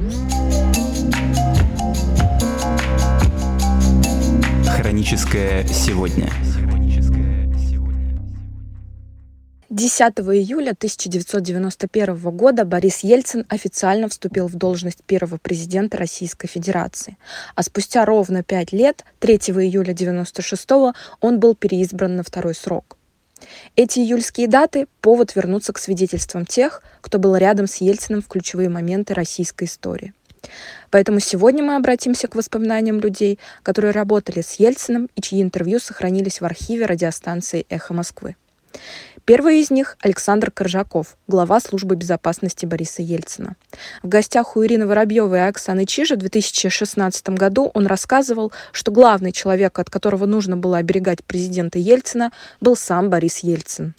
Хроническое сегодня. 10 июля 1991 года Борис Ельцин официально вступил в должность первого президента Российской Федерации. А спустя ровно 5 лет, 3 июля 1996 он был переизбран на второй срок. Эти июльские даты – повод вернуться к свидетельствам тех, кто был рядом с Ельциным в ключевые моменты российской истории. Поэтому сегодня мы обратимся к воспоминаниям людей, которые работали с Ельциным и чьи интервью сохранились в архиве радиостанции «Эхо Москвы». Первый из них – Александр Коржаков, глава службы безопасности Бориса Ельцина. В гостях у Ирины Воробьевой и Оксаны Чижа в 2016 году он рассказывал, что главный человек, от которого нужно было оберегать президента Ельцина, был сам Борис Ельцин.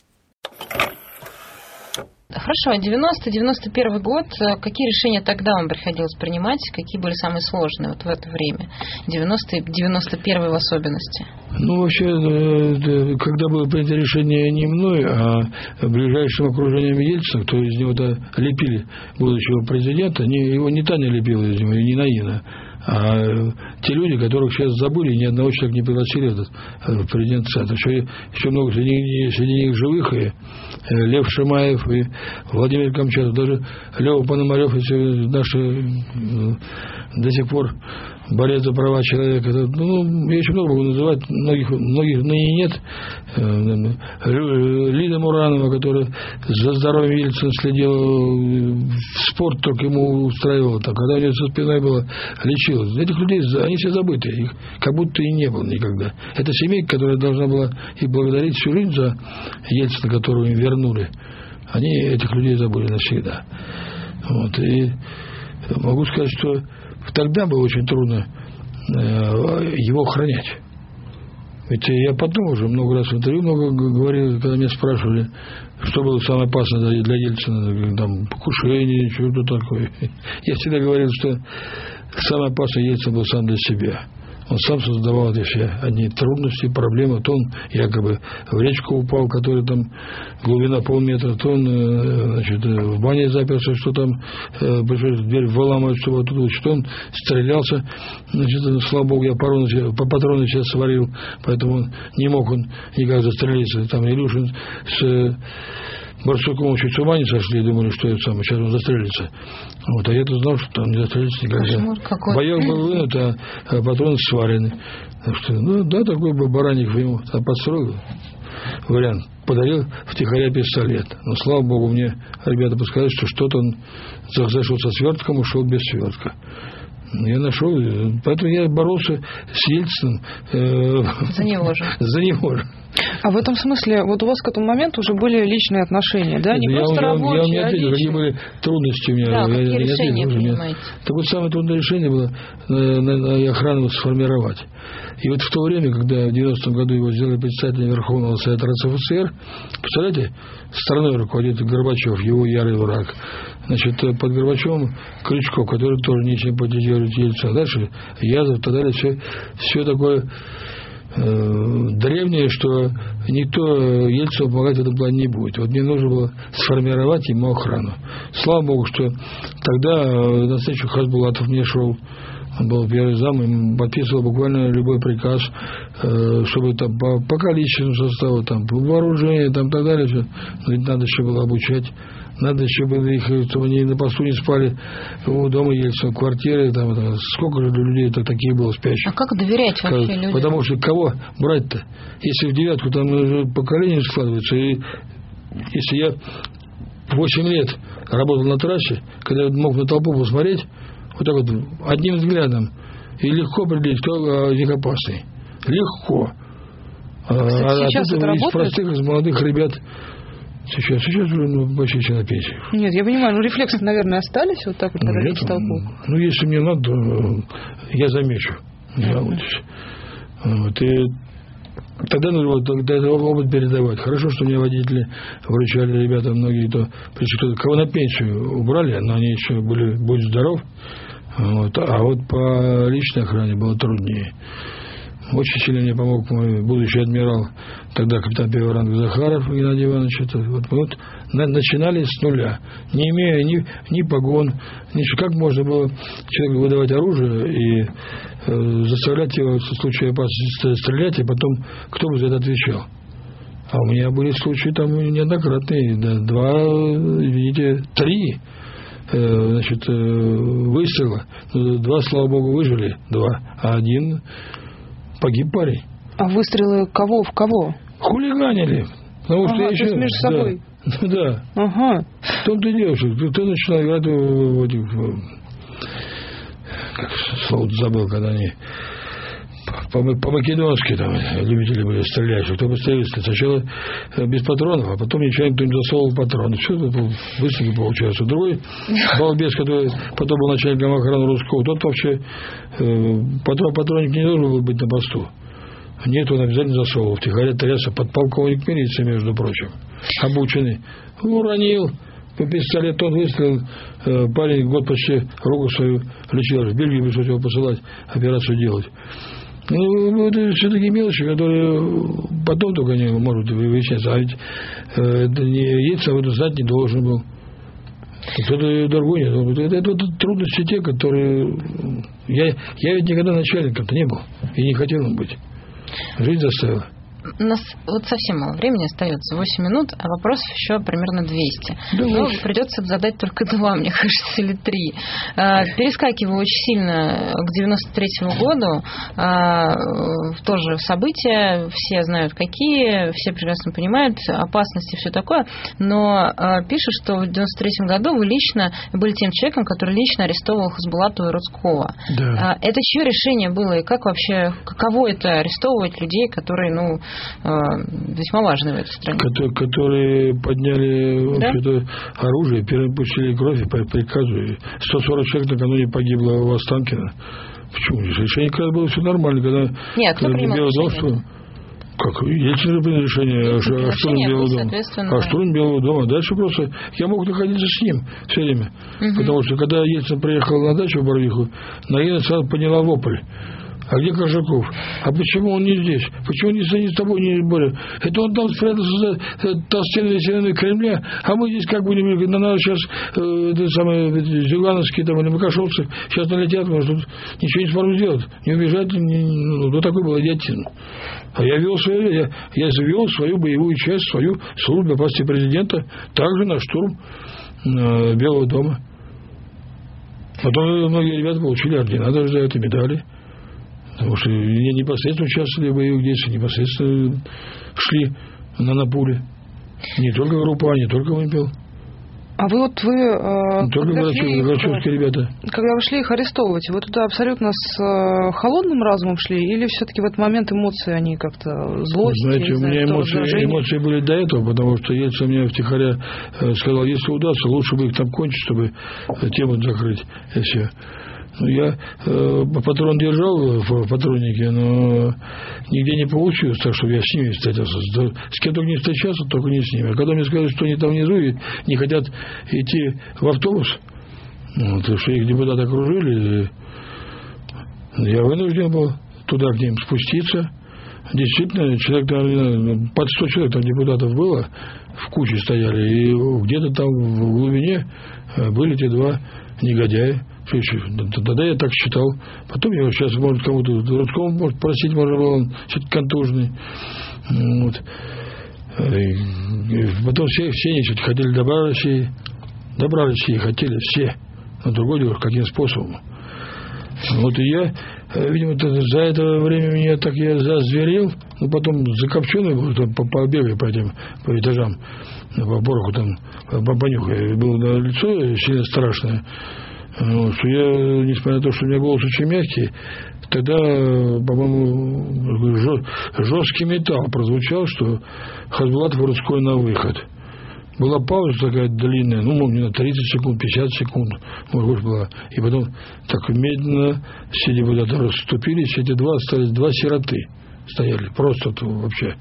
Хорошо, 90-91 год. Какие решения тогда вам приходилось принимать? Какие были самые сложные вот в это время? 90 и 91 в особенности. Ну, вообще, когда было принято решение не мной, а ближайшим окружением Ельцина, кто из него-то лепили будущего президента, его не Таня лепила из него, и не Наина, а те люди, которых сейчас забыли, ни одного человека не пригласили в президент-центр. Еще много среди них живых, и Лев Шимаев, и Владимир Камчатов, даже Лева Пономарев, наши до сих пор борец за права человека. Я еще много могу называть, многих ныне нет. Лида Муранова, которая за здоровьем Ельцина следила, спорт только ему устраивала, когда у нее со спиной было, лечилась. Этих людей, они все забыты, их как будто и не было никогда. Это семейка, которая должна была и благодарить всю жизнь за Ельцина, которую им вернули. Они этих людей забыли навсегда. И могу сказать, что тогда было очень трудно его охранять. Ведь я потом уже много раз в интервью говорил, когда меня спрашивали, что было самое опасное для Ельцина, там, покушение, что-то такое. Я всегда говорил, что самое опасное Ельцин был сам для себя. Он сам создавал эти все одни трудности, проблемы. То он якобы в речку упал, которая там глубина полметра, то он в бане заперся, что там пришлось дверь выламывать, чтобы оттуда, что он стрелялся. Слава Богу, я патроны сейчас сварил, поэтому не мог он никак застрелиться. Там Илюшин с Барсуком чуть с ума не сошли и думали, что это самое, сейчас он застрелится. А я-то знал, что там не застрелится никогда. Боек был вынут, а патроны сварены. Так что, такой бы Баранник ему подстроил вариант. Подарил втихаря пистолет. Но, слава Богу, мне ребята подсказали, что что-то он зашел со свертком, ушел без свертка. Я нашел, поэтому я боролся с Ельциным. За него же. А в этом смысле, вот у вас к этому моменту уже были личные отношения, да? Не просто рабочие, я не ответил, какие были трудности у меня. Да, какие решения принимаете? Так вот, самое трудное решение было охрану сформировать. И вот в то время, когда в 90-м году его сделали председателем Верховного Совета РСФСР, представляете, страной руководит Горбачев, его ярый враг. Под Горбачевым Крючков, который тоже не симпатизирует Ельцину. Дальше Язов, так далее, все такое древнее, что никто Ельцину помогать в этом плане не будет. Вот мне нужно было сформировать ему охрану. Слава Богу, что тогда на встречу Хасбулатов мне шел. Он был первый зам, и подписывал буквально любой приказ, чтобы там по количественному составу, там, по вооружению, там, так далее. Все. Но ведь надо еще было обучать. Надо еще было их, чтобы они на посту не спали у дома Ельцина, в квартире. Там, сколько же людей таких было спящих. А как доверять вообще людям? Потому что кого брать-то? Если в девятку там уже поколение складывается, и если я 8 лет работал на трассе, когда я мог на толпу посмотреть, вот так вот, одним взглядом, и легко определить, кто из них опасный. Легко. Кстати, сейчас это из простых, из молодых ребят. Сейчас уже почти все на пенсии. Нет, я понимаю, рефлексы, наверное, остались вот так вот, когда видите толпу. Если мне надо, я замечу. И тогда нужно этот опыт передавать. Хорошо, что мне водители вручали, ребята многие, кого на пенсию убрали, но они еще были, будь здоров. А вот по личной охране было труднее. Очень сильно мне помог мой будущий адмирал, тогда капитан первого ранга Захаров Геннадий Иванович. Мы начинали с нуля, не имея ни погон, ничего. Как можно было человеку выдавать оружие и заставлять его в случае опасности стрелять, и потом кто бы за это отвечал? А у меня были случаи там неоднократные, 3 выстрела. 2, слава богу, выжили, 2, а 1 погиб парень. А выстрелы кого в кого? Хулиганили. Потому что то есть между собой? Да. Ага. В том-то и дело, что кто начинал играть в этих... Как слово забыл, когда они... По-македонски там любители были стрелять. Кто бы стрелял сначала без патронов, а потом нечаянно кто-нибудь засовывал патроны. Все это выстрелы получается. Другой балбес, который потом был начальником охраны Русского, тот вообще патронник не должен был быть на посту. Нет, он обязательно засовывал. Втихаря трясся, подполковник милиции, между прочим, обученный. Уронил пистолет, он выстрелил. Парень год почти руку свою лечил. В Бельгию пришлось его посылать, операцию делать. Ну, это все-таки мелочи, которые потом только не могут выясняться. А ведь Ельцин об этом знать не должен был. Кто-то другой не должен был. Это трудности те, которые... Я ведь никогда начальником-то не был. И не хотел им быть. Жизнь заставила. У нас вот совсем мало времени остается, 8 минут, а вопросов еще примерно 200. Да, но придется задать только 2, мне кажется, или 3. Перескакиваю очень сильно к 93-му году. Тоже события, все знают какие, все прекрасно понимают, опасности, все такое. Но пишут, что в 93-м году вы лично были тем человеком, который лично арестовывал Хасбулатова и Рудского. Да. Это чье решение было? И как вообще, каково это арестовывать людей, которые, весьма важны в этой стране? Которые подняли оружие, первым пустили кровь по приказу. 140 человек накануне погибло в Останкино. Почему? Решение как раз было все нормально. Когда кто принимал решение? Как? Ельцин же принял решение о штурме Белого дома. О штурме Белого дома. Дальше просто я мог находиться с ним все время. Потому что когда Ельцин приехал на дачу в Барвиху, Наина сразу подняла вопль. А где Коржаков? А почему он не здесь? Почему он не с тобой не более? Это он там спрятался за толстенной стеной Кремля, а мы здесь как будем, надо сейчас зюгановские там или макашовцы сейчас налетят, может, тут ничего не сможем сделать, не убежать, такой был идиотизм. А я вел свою боевую часть, свою службу для власти президента, также на штурм Белого дома. Потом многие ребята получили ордена даже за это, медали. Потому что непосредственно участвовали в боевых действиях, непосредственно шли на пули. Не только группа, не только вымпел. А вы не только врачевские ребята. Когда вы шли их арестовывать, вы туда абсолютно с холодным разумом шли? Или все-таки в этот момент эмоции, они как-то злость? Знаете, у меня эмоции были до этого, потому что Ельцин мне втихаря сказал, если удастся, лучше бы их там кончить, чтобы тему закрыть. И все. Я патрон держал в патроннике, но нигде не получилось, так что я с ними встретился. С кем только не встречался, только не с ними. А когда мне сказали, что они там внизу и не хотят идти в автобус, потому что их депутаты окружили, я вынужден был туда к ним спуститься. Действительно, человек, наверное, под 100 человек там депутатов было, в куче стояли, и где-то там в глубине были те 2 негодяя. Тогда я так считал. Потом я сейчас, может, кому-то Рудскому может просить, может, он что-то контужный. Вот. И потом все они хотели добра России хотели все. Но другое дело, каким способом. Вот и я, видимо, за это время я зазверел, но потом закопченный был, побегал по этажам, по пороху там, понюхал. Было на лицо сильно страшное. Что я, несмотря на то, что у меня голос очень мягкий, тогда, по-моему, жесткий металл прозвучал, что Хасбулатов и Рудской на выход. Была пауза такая длинная, не 30 секунд, 50 секунд, может быть, была. И потом так медленно все депутаты расступились, эти 2 остались, 2 сироты стояли, просто вообще.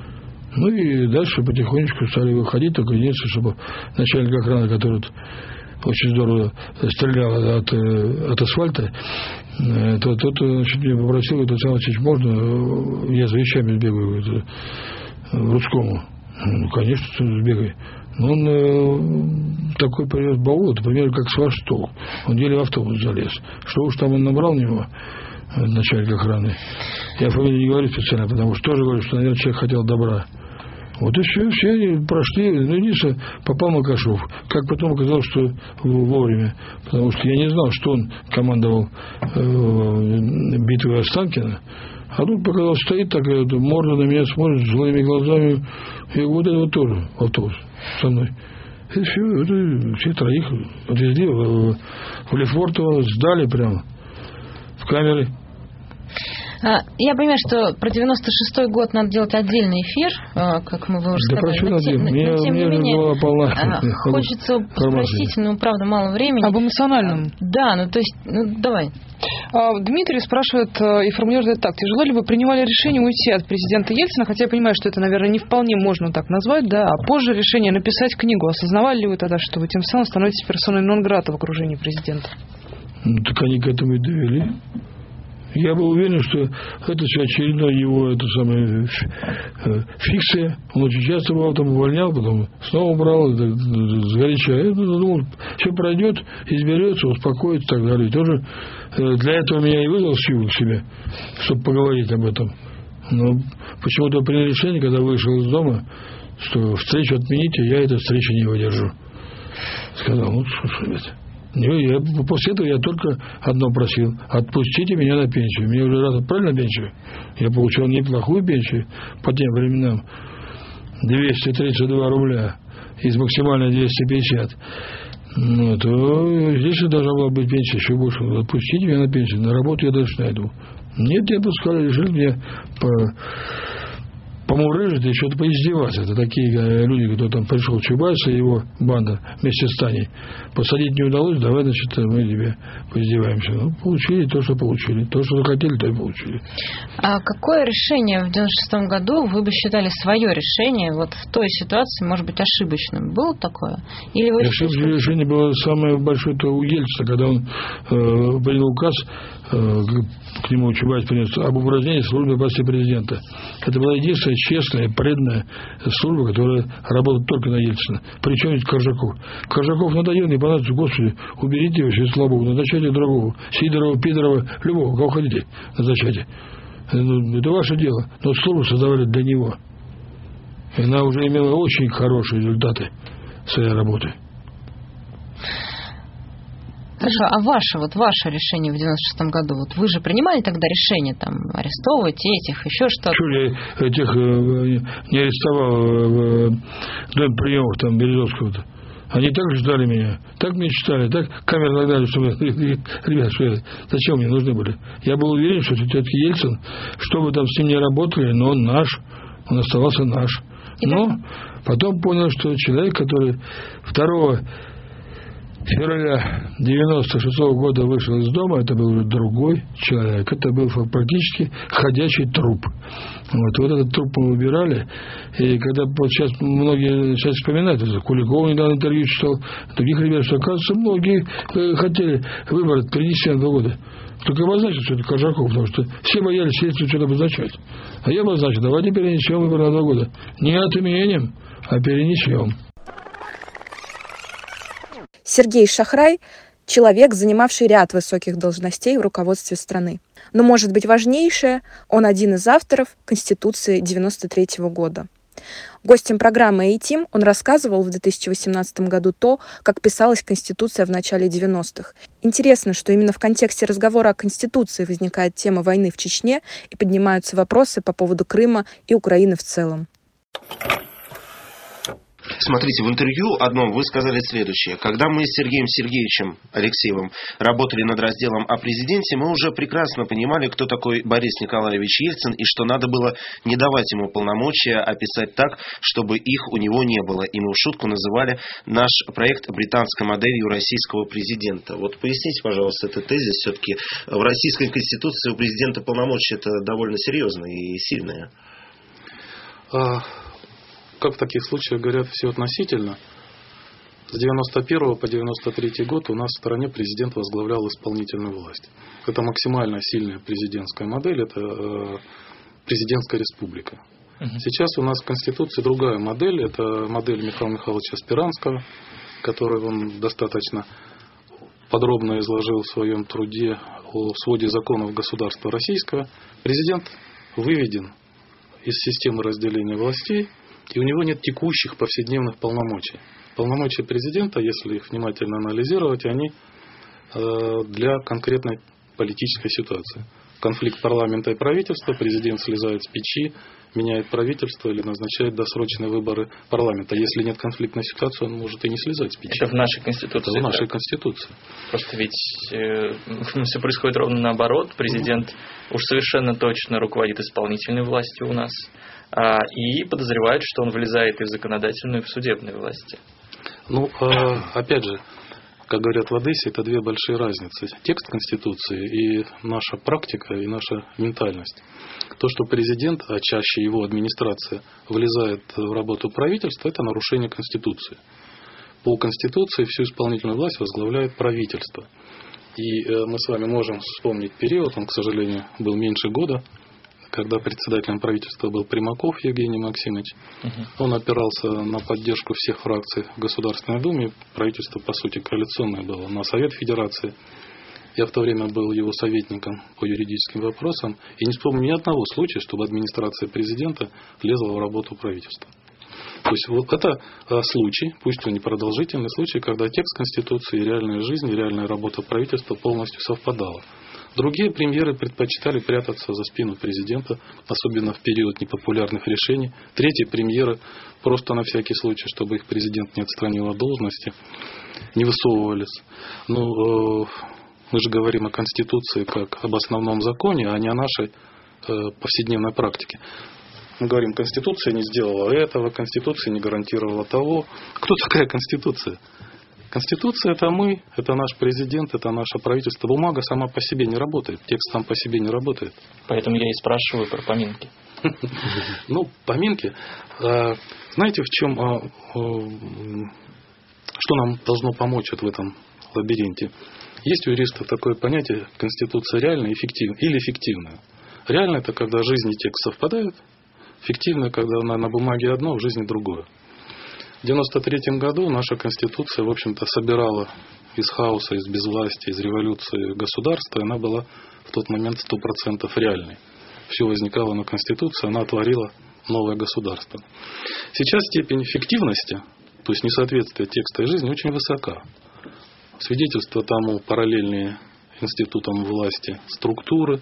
И дальше потихонечку стали выходить, только единственное, чтобы начальник охраны, который очень здорово стрелял от асфальта, то тот, значит, меня попросил, говорит: Александр Васильевич, можно я за вещами сбегаю в Рудскому? Ну, конечно, сбегай. Но он такой привез баул, это примерно как с ваш стол. Он еле в автобус залез. Что уж там он набрал у него, начальник охраны. Я фамилию не говорю специально, потому что тоже говорю, что, наверное, человек хотел добра. Вот и все они прошли. Ну, единственное, попал Макашов. Как потом оказалось, что вовремя. Потому что я не знал, что он командовал битвой Останкино. А тут показал, стоит так, морда на меня смотрит злыми глазами. И вот это вот тоже автобус со мной. И все троих отвезли в Лефортово, сдали прямо в камеры. Я понимаю, что про 96-й год надо делать отдельный эфир, как мы вы уже сказали. Но тем не менее, хочется спросить, правда, мало времени. Об эмоциональном. Да, то есть, давай. Дмитрий спрашивает и формулирует так: тяжело ли вы принимали решение уйти от президента Ельцина, хотя я понимаю, что это, наверное, не вполне можно так назвать, да, а позже решение написать книгу. Осознавали ли вы тогда, что вы тем самым становитесь персоной нон-грата в окружении президента? Так они к этому и довели. Я был уверен, что это все очередная его фикция. Он очень часто бывал, там увольнял, потом снова брал сгоряча. Я думал, все пройдет, изберется, успокоится и так далее. И тоже для этого меня и вызвал силу к себе, чтобы поговорить об этом. Но почему-то принял решение, когда вышел из дома, что встречу отмените, я этой встречи не выдержу. Сказал: что, ребята. После этого я только одно просил: отпустите меня на пенсию. Меня уже раз отправили на пенсию. Я получал неплохую пенсию по тем временам. 232 рубля из максимальной 250. То здесь должна была быть пенсия еще больше. Отпустите меня на пенсию. На работу я дальше найду. Нет, не отпускали, решили меня помурыжить и что-то поиздеваться. Это такие люди, кто там пришел, Чубайс и его банда вместе с Таней. Посадить не удалось, давай, значит, мы тебе поиздеваемся. Получили то, что получили. То, что захотели, то и получили. А какое решение в 96-м году вы бы считали свое решение вот в той ситуации, может быть, ошибочным? Было такое? Или вы решение было самое большое то у Ельцина, когда он принял указ, к нему Чубайс принес об упразднении службы власти президента. Это была единственная честная, преданная служба, которая работает только на Ельцина. Причем ведь Коржаков. Коржаков надоел, не понравится, Господи, уберите его, через слабого, назначайте другого. Сидорова, Пидорова, любого, кого хотите, назначайте. Это ваше дело. Но службу создавали для него. И она уже имела очень хорошие результаты своей работы. Хорошо, а ваше решение в 96-м году, вот вы же принимали тогда решение там арестовывать этих, еще что-то? Чего я этих не арестовал в доме приемов там Березовского-то? Они так ждали меня, так мечтали, так камеры нагнали, что ребят, зачем мне нужны были? Я был уверен, что все-таки Ельцин, что бы там с ним ни работали, но он наш, он оставался наш. Но потом понял, что человек, который 2 февраля 96 года вышел из дома, это был уже другой человек. Это был практически ходячий труп. Вот этот труп мы выбирали. И когда вот сейчас многие сейчас вспоминают, Куликов недавно интервью читал, других ребят, что, оказывается, многие хотели выбор перенести на 2 года. Только обозначил, что это Коржаков, потому что все боялись следствие что-то обозначать. А я обозначил: давайте перенесем выбор на 2 года. Не отменим, а перенесем. Сергей Шахрай – человек, занимавший ряд высоких должностей в руководстве страны. Но, может быть, важнейшее – он один из авторов Конституции 1993 года. Гостем программы «A-Team» он рассказывал в 2018 году то, как писалась Конституция в начале 90-х. Интересно, что именно в контексте разговора о Конституции возникает тема войны в Чечне и поднимаются вопросы по поводу Крыма и Украины в целом. Смотрите, в интервью одном вы сказали следующее. Когда мы с Сергеем Сергеевичем Алексеевым работали над разделом о президенте, мы уже прекрасно понимали, кто такой Борис Николаевич Ельцин, и что надо было не давать ему полномочия, а писать так, чтобы их у него не было. И мы в шутку называли наш проект британской моделью российского президента. Вот поясните, пожалуйста, этот тезис. Все-таки в российской конституции у президента полномочия это довольно серьезные и сильные. Как в таких случаях говорят, все относительно. С 91 по 93 год у нас в стране президент возглавлял исполнительную власть. Это максимально сильная президентская модель, это президентская республика. Сейчас у нас в Конституции другая модель, это модель Михаила Михайловича Спиранского, который он достаточно подробно изложил в своем труде о своде законов государства российского. Президент выведен из системы разделения властей, и у него нет текущих повседневных полномочий. Полномочия президента, если их внимательно анализировать, они для конкретной политической ситуации. Конфликт парламента и правительства, президент слезает с печи, меняет правительство или назначает досрочные выборы парламента. Если нет конфликтной ситуации, он может и не слезать с печи. Это в нашей Конституции. Это в нашей Конституции. Просто ведь все происходит ровно наоборот. Президент уж совершенно точно руководит исполнительной властью у нас и подозревает, что он влезает и в законодательную, и в судебную власти. Ну, опять же, как говорят в Одессе, это две большие разницы. Текст Конституции и наша практика, и наша ментальность. То, что президент, а чаще его администрация, влезает в работу правительства, это нарушение Конституции. По Конституции всю исполнительную власть возглавляет правительство. И мы с вами можем вспомнить период, он, к сожалению, был меньше года, когда председателем правительства был Примаков Евгений Максимович. Он опирался на поддержку всех фракций в Государственной Думе. Правительство, по сути, коалиционное было. На Совет Федерации. Я в то время был его советником по юридическим вопросам. И не вспомню ни одного случая, чтобы администрация президента лезла в работу правительства. То есть вот это случай, пусть он не продолжительный случай, когда текст Конституции и реальная жизнь, и реальная работа правительства полностью совпадала. Другие премьеры предпочитали прятаться за спину президента, особенно в период непопулярных решений. Третьи премьеры просто на всякий случай, чтобы их президент не отстранил от должности, не высовывались. Ну, мы же говорим о Конституции как об основном законе, а не о нашей повседневной практике. Мы говорим, Конституция не сделала этого, Конституция не гарантировала того. Кто такая Конституция? Конституция – это мы, это наш президент, это наше правительство. Бумага сама по себе не работает, текст сам по себе не работает. Поэтому я и спрашиваю про поминки. Ну, поминки. Знаете, в чем, что нам должно помочь вот в этом лабиринте? Есть у юристов такое понятие Конституция реальная или фиктивная. Реальная – это когда жизнь и текст совпадают. Фиктивная – когда на бумаге одно, в жизни другое. В 1993 году наша Конституция, в общем-то, собирала из хаоса, из безвластия, из революции государства, и она была в тот момент 100% реальной. Все возникало на Конституции, она творила новое государство. Сейчас степень фиктивности, то есть несоответствие текста и жизни, очень высока. Свидетельство тому параллельные институтам власти структуры,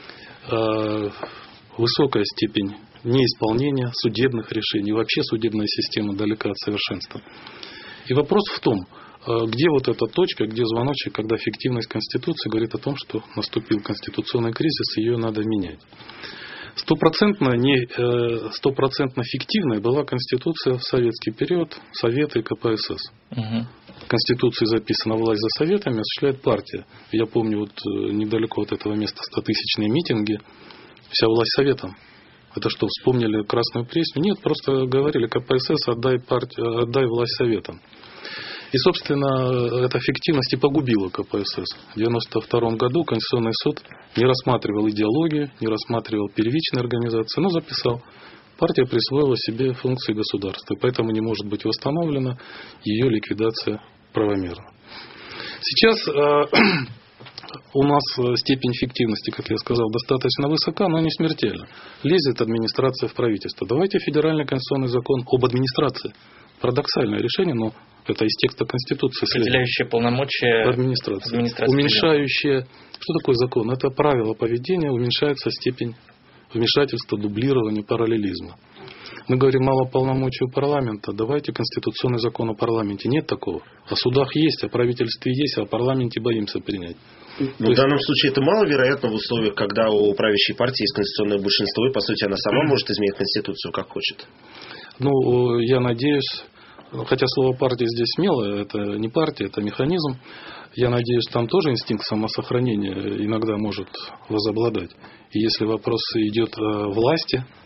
высокая степень неисполнения судебных решений. Вообще судебная система далека от совершенства. И вопрос в том, где вот эта точка, где звоночек, когда фиктивность Конституции говорит о том, что наступил конституционный кризис, и ее надо менять. Стопроцентно фиктивной была Конституция в советский период, Советы и КПСС. В Конституции записана власть за Советами, осуществляет партия. Я помню, вот недалеко от этого места 100-тысячные митинги, вся власть Советам. Это что, вспомнили Красную Пресню? Нет, просто говорили КПСС, отдай власть Советам. И, собственно, эта фиктивность и погубила КПСС. В 1992 году Конституционный суд не рассматривал идеологию, не рассматривал первичные организации, но записал. Партия присвоила себе функции государства, поэтому не может быть восстановлена ее ликвидация правомерна. Сейчас у нас степень фиктивности, как я сказал, достаточно высока, но не смертельна. Лезет администрация в правительство. Давайте федеральный конституционный закон об администрации. Парадоксальное решение, но это из текста Конституции. Определяющее полномочия администрации. Уменьшающее. Что такое закон? Это правило поведения, уменьшается степень вмешательства, дублирования, параллелизма. Мы говорим, мало полномочий у парламента, давайте конституционный закон о парламенте. Нет такого. О судах есть, о правительстве есть, а о парламенте боимся принять. В данном случае это маловероятно в условиях, когда у правящей партии есть конституционное большинство, и, по сути, она сама может изменить Конституцию, как хочет. Ну, я надеюсь, хотя слово партия здесь смелое, это не партия, это механизм. Я надеюсь, там тоже инстинкт самосохранения иногда может возобладать. И если вопрос идет о власти,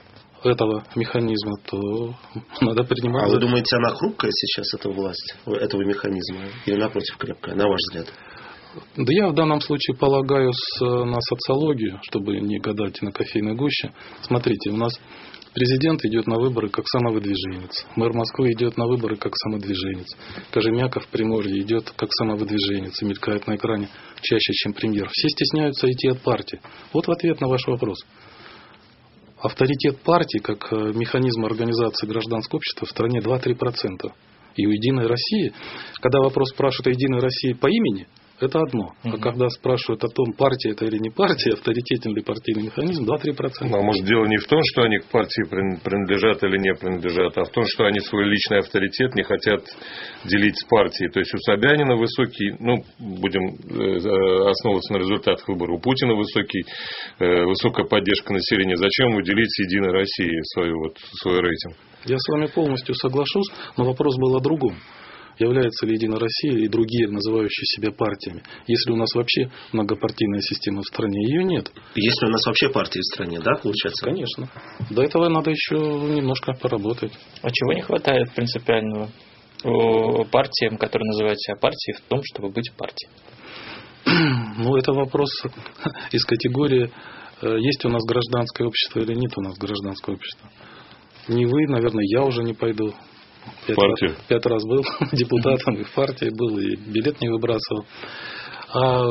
этого механизма, то надо принимать. А вы думаете, она хрупкая сейчас, эта власть, этого механизма? Или напротив крепкая, на ваш взгляд? Да я в данном случае полагаюсь на социологию, чтобы не гадать на кофейной гуще. Смотрите, у нас президент идет на выборы как самовыдвиженец. Мэр Москвы идет на выборы как самодвиженец. Кожемяков в Приморье идет как самовыдвиженец и мелькает на экране чаще, чем премьер. Все стесняются идти от партии. Вот в ответ на ваш вопрос. Авторитет партии как механизм организации гражданского общества в стране 2-3%. И у «Единой России», когда вопрос спрашивают о «Единой России» по имени, это одно. А когда спрашивают о том, партия это или не партия, авторитетен ли партийный механизм, 2-3%. А может, дело не в том, что они к партии принадлежат или не принадлежат, а в том, что они свой личный авторитет не хотят делить с партией. То есть у Собянина высокий, будем основываться на результатах выборов, у Путина высокая поддержка населения. Зачем ему делить с «Единой Россией» свой рейтинг? Я с вами полностью соглашусь, но вопрос был о другом. Является ли «Единая Россия» и другие, называющие себя партиями? Если у нас вообще многопартийная система в стране, ее нет. Если у нас вообще партии в стране, да, получается? Конечно. До этого надо еще немножко поработать. А чего не хватает принципиального партиям, которые называют себя партией, в том, чтобы быть партией? Это вопрос из категории, есть у нас гражданское общество или нет у нас гражданского общества. Не вы, наверное, я уже не пойду. Пять раз был депутатом, и в партии был, и билет не выбрасывал. А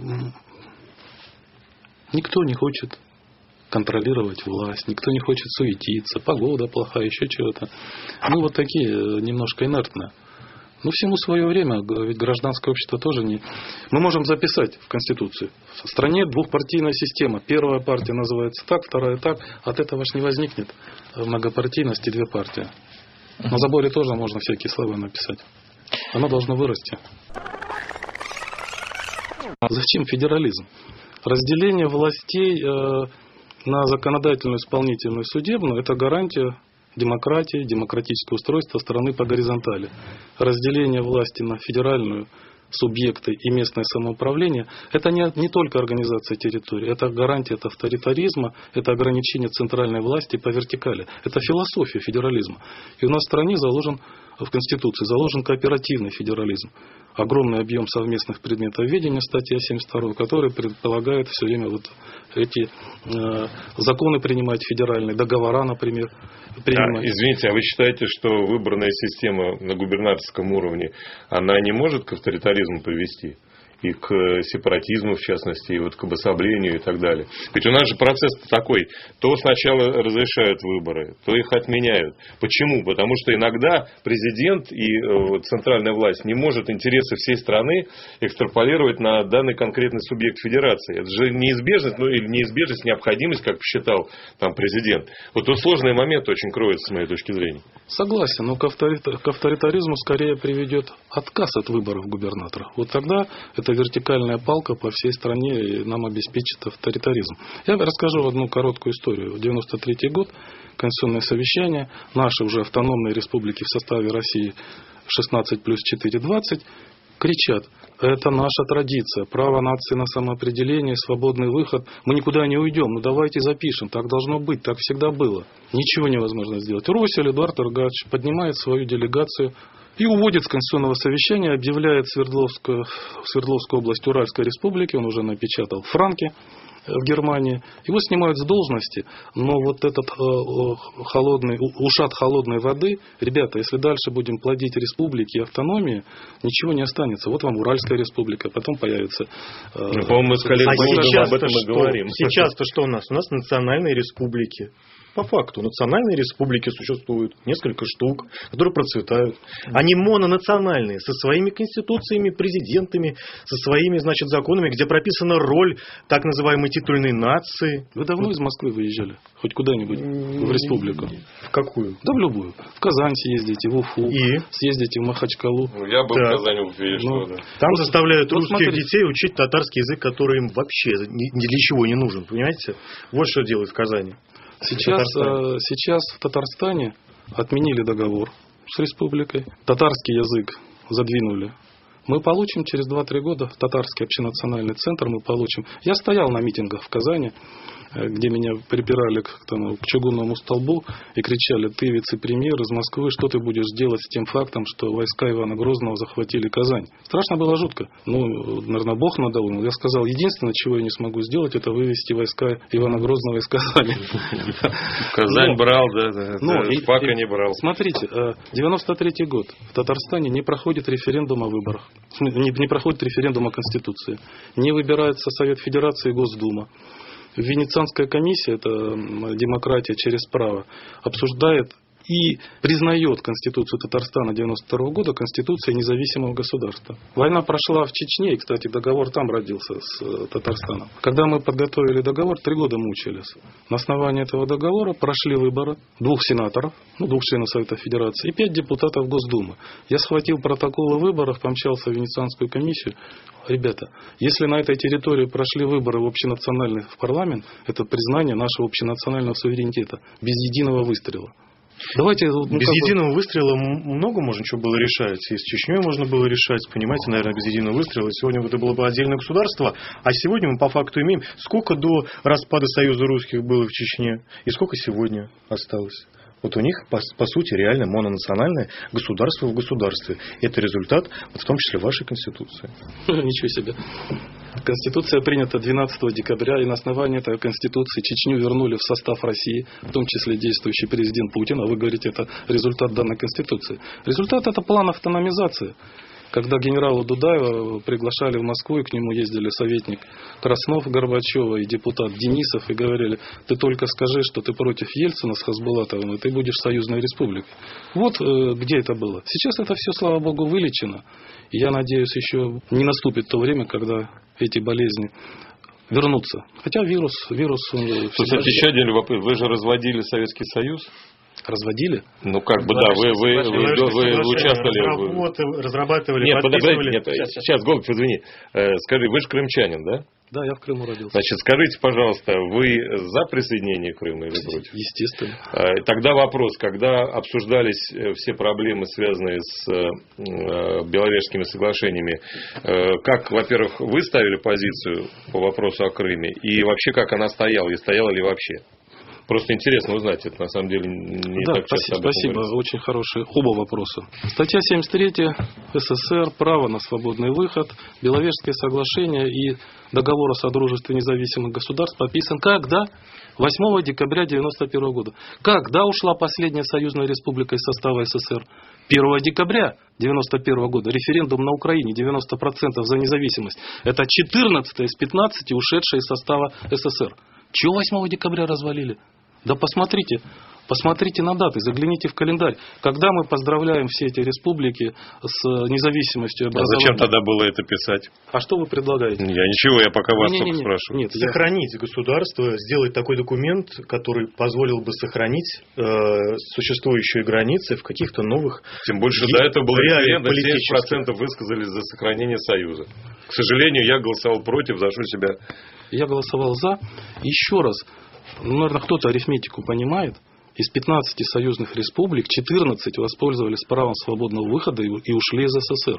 никто не хочет контролировать власть, никто не хочет суетиться, погода плохая, еще чего-то. Вот такие немножко инертные. Всему свое время, ведь гражданское общество тоже не... Мы можем записать в Конституцию. В стране двухпартийная система. Первая партия называется так, вторая так. От этого ж не возникнет многопартийности, две партии. На заборе тоже можно всякие слова написать. Оно должно вырасти. Зачем федерализм? Разделение властей на законодательную, исполнительную и судебную – это гарантия демократии, демократического устройства страны по горизонтали. Разделение власти на федеральную, субъекты и местное самоуправление – это не только организация территории, это гарантия от авторитаризма, это ограничение центральной власти по вертикали. Это философия федерализма. И у нас в стране заложен, в Конституции заложен кооперативный федерализм. Огромный объем совместных предметов ведения, статья 72, который предполагает все время эти законы принимать федеральные, договора, например, принимать. Да, извините, а вы считаете, что выборная система на губернаторском уровне, она не может к авторитаризму привести? И к сепаратизму, в частности, и к обособлению и так далее. Ведь у нас же процесс такой. То сначала разрешают выборы, то их отменяют. Почему? Потому что иногда президент и центральная власть не может интересы всей страны экстраполировать на данный конкретный субъект федерации. Это же неизбежность, или неизбежность, необходимость, как посчитал президент. Тут сложный момент очень кроется, с моей точки зрения. Согласен, но к авторитаризму скорее приведет отказ от выборов губернатора. Тогда эта вертикальная палка по всей стране нам обеспечит авторитаризм. Я расскажу одну короткую историю. В 1993 год Конституционное совещание, наши уже автономные республики в составе России 16 плюс 4, 20, кричат: это наша традиция, право нации на самоопределение, свободный выход, мы никуда не уйдем, давайте запишем, так должно быть, так всегда было. Ничего невозможно сделать. Русель Эдуард Эргадьевич поднимает свою делегацию и уводит с Конституционного совещания, объявляет Свердловскую область Уральской республики, он уже напечатал Франки в Германии, его снимают с должности, но этот ушат холодной воды, ребята, если дальше будем плодить республики и автономии, ничего не останется. Вот вам Уральская республика, потом появится... По-моему, мы с коллегой об этом и говорим. Сейчас-то что у нас? У нас национальные республики. По факту, национальные республики существуют, несколько штук, которые процветают. Они мононациональные, со своими конституциями, президентами, со своими, законами, где прописана роль так называемой титульной нации. Вы давно из Москвы выезжали? Хоть куда-нибудь в республику? В какую? Да в любую. В Казань съездите, в Уфу, съездите в Махачкалу. Я был в Казани, в Уфе, Там заставляют русских детей учить татарский язык, который им вообще ни для чего не нужен, понимаете? Вот что делают в Казани. Сейчас в Татарстане отменили договор с республикой. Татарский язык задвинули Мы получим через 2-3 года Татарский общенациональный центр, мы получим. Я стоял на митингах в Казани, где меня припирали к чугунному столбу и кричали: ты вице-премьер из Москвы, что ты будешь делать с тем фактом, что войска Ивана Грозного захватили Казань? Страшно было, жутко. Наверное, Бог надоумил. Я сказал, единственное, чего я не смогу сделать, это вывести войска Ивана Грозного из Казани. Казань брал, да. Пока не брал. Смотрите, 93-й год. В Татарстане не проходит референдум о выборах. Не проходит референдум о Конституции. Не выбирается Совет Федерации и Госдума. Венецианская комиссия, это демократия через право, обсуждает и признает Конституцию Татарстана 92 года Конституцией независимого государства. Война прошла в Чечне, и, кстати, договор там родился с Татарстаном. Когда мы подготовили договор, 3 года мучились. На основании этого договора прошли выборы 2 сенаторов, 2 членов Совета Федерации и 5 депутатов Госдумы. Я схватил протоколы выборов, помчался в Венецианскую комиссию. Ребята, если на этой территории прошли выборы в общенациональный парламент, это признание нашего общенационального суверенитета без единого выстрела. Давайте, без единого выстрела много можно чего было решать. И с Чечней можно было решать, понимаете, наверное, без единого выстрела. Сегодня это было бы отдельное государство, а сегодня мы по факту имеем, сколько до распада Союза русских было в Чечне, и сколько сегодня осталось. Вот у них, по сути, реально мононациональное государство в государстве. Это результат, в том числе, вашей Конституции. Ничего себе. Конституция принята 12 декабря, и на основании этой Конституции Чечню вернули в состав России, в том числе действующий президент Путин, а вы говорите, это результат данной Конституции. Результат – это план автономизации. Когда генерала Дудаева приглашали в Москву, и к нему ездили советник Краснов Горбачева и депутат Денисов, и говорили: ты только скажи, что ты против Ельцина с Хасбулатовым, и ты будешь союзной республикой. Вот где это было. Сейчас это все, слава богу, вылечено. И я надеюсь, еще не наступит то время, когда эти болезни вернутся. Хотя вирус... Кстати, еще один вопрос. Вы же разводили Советский Союз? Разводили? Ну, как бы, да, вы участвовали. Разрабатывали, нет, подождите, нет, сейчас, Голубь, извини. Скажи, вы же крымчанин, да? Да, я в Крыму родился. Значит, скажите, пожалуйста, вы за присоединение Крыма или против? Естественно. Тогда вопрос, когда обсуждались все проблемы, связанные с Беловежскими соглашениями, как, во-первых, вы ставили позицию по вопросу о Крыме, и вообще как она стояла, и стояла ли вообще? Просто интересно узнать, это на самом деле не так часто. Спасибо, очень хорошие оба вопроса. Статья 73 СССР, право на свободный выход, Беловежское соглашение и договор о содружестве независимых государств подписан когда? 8 декабря 1991 года. Когда ушла последняя союзная республика из состава СССР? 1 декабря 1991 года. Референдум на Украине, 90% за независимость. Это 14 из 15 ушедшие из состава СССР. Чего 8 декабря развалили? Да посмотрите на даты, загляните в календарь. Когда мы поздравляем все эти республики с независимостью образования? А зачем тогда было это писать? А что вы предлагаете? Я ничего, я пока вас только спрашиваю. Нет, сохранить государство, сделать такой документ, который позволил бы сохранить существующие границы в каких-то новых... Тем больше до этого было референдум, 70% высказались за сохранение Союза. К сожалению, я голосовал против, за что себя... Я голосовал за. Еще раз, наверное, кто-то арифметику понимает. Из 15 союзных республик 14 воспользовались правом свободного выхода и ушли из СССР.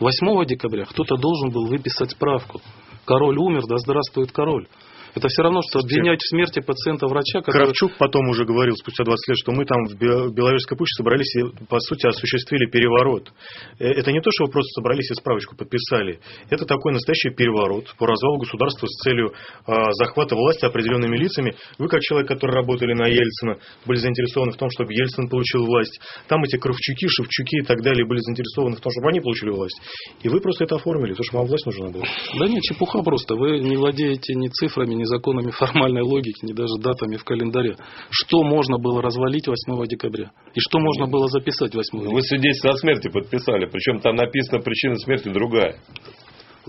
8 декабря кто-то должен был выписать справку. Король умер, да здравствует король. Это все равно, что обвинять в смерти пациента-врача, который... Кравчук потом уже говорил, спустя 20 лет, что мы там в Беловежской пуще собрались и, по сути, осуществили переворот. Это не то, что вы просто собрались и справочку подписали. Это такой настоящий переворот по развалу государства с целью захвата власти определенными лицами. Вы, как человек, который работали на Ельцина, были заинтересованы в том, чтобы Ельцин получил власть. Там эти Кравчуки, Шевчуки и так далее были заинтересованы в том, чтобы они получили власть. И вы просто это оформили, потому что вам власть нужна была. Да нет, чепуха просто. Вы не владеете ни цифрами, ни законами формальной логики, ни даже датами в календаре. Что можно было развалить 8 декабря? И что можно было записать 8 декабря? Вы свидетельство о смерти подписали, причем там написано причина смерти другая. В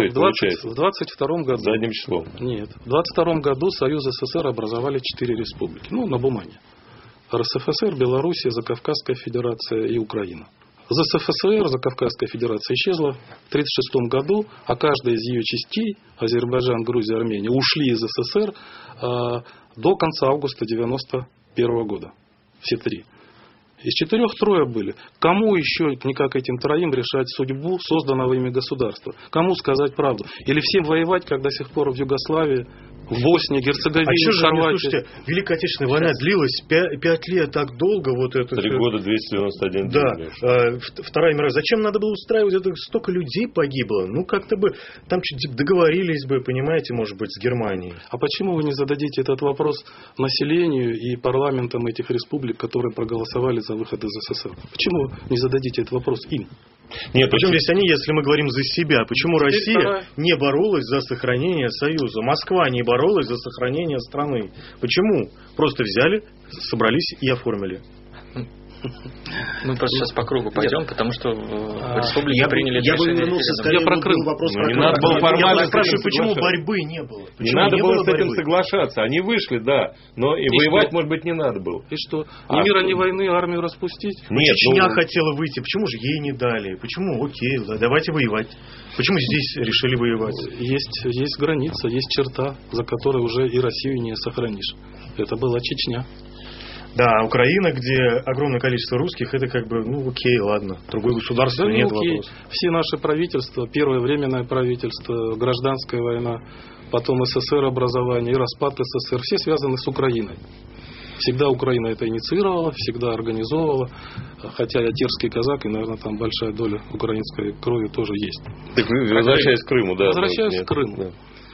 22 году. Задним числом. Нет. В 22 году Союз СССР образовали 4 республики. Ну, на бумаге. РСФСР, Белоруссия, Закавказская Федерация и Украина. ЗСФСР, Закавказская Федерация, исчезла в 1936 году, а каждая из ее частей, Азербайджан, Грузия, Армения, ушли из СССР до конца августа 1991 года. Все 3. Из 4 3 были. Кому еще, не как этим 3 решать судьбу созданного ими государства? Кому сказать правду? Или всем воевать, как до сих пор в Югославии, в Боснии, Герцеговине, Хорватии? Слушайте, Великая Отечественная война длилась 5 лет так долго. Вот это 3 года 291 день. Да. Вторая мировая. Зачем надо было устраивать это? Столько людей погибло. Ну, как-то бы там чуть договорились бы, понимаете, может быть, с Германией. А почему вы не зададите этот вопрос населению и парламентам этих республик, которые проголосовали за выход из СССР? Почему не зададите этот вопрос им? Нет, причем здесь они, если мы говорим за себя? Почему Россия не боролась за сохранение Союза? Москва не боролась за сохранение страны. Почему? Просто взяли, собрались и оформили. Мы просто сейчас по кругу пойдем, потому что в республике приняли решение. Я про Крым. Я спрашиваю, почему борьбы не было? Не надо было с этим соглашаться. Они вышли, да, но и воевать, может быть, не надо было. И что? Ни мира, ни войны, армию распустить? Нет, Чечня хотела выйти. Почему же ей не дали? Почему? Окей, давайте воевать. Почему здесь решили воевать? Есть граница, есть черта, за которой уже и Россию не сохранишь. Это была Чечня. Да, Украина, где огромное количество русских, это как бы, ну окей, ладно, другое государство, да, нет вопросов. Все наши правительства, первое временное правительство, гражданская война, потом СССР образование и распад СССР, все связаны с Украиной. Всегда Украина это инициировала, всегда организовывала, хотя я терский казак, и, наверное, там большая доля украинской крови тоже есть. Так, возвращаясь к Крыму, да. Возвращаясь к Крыму.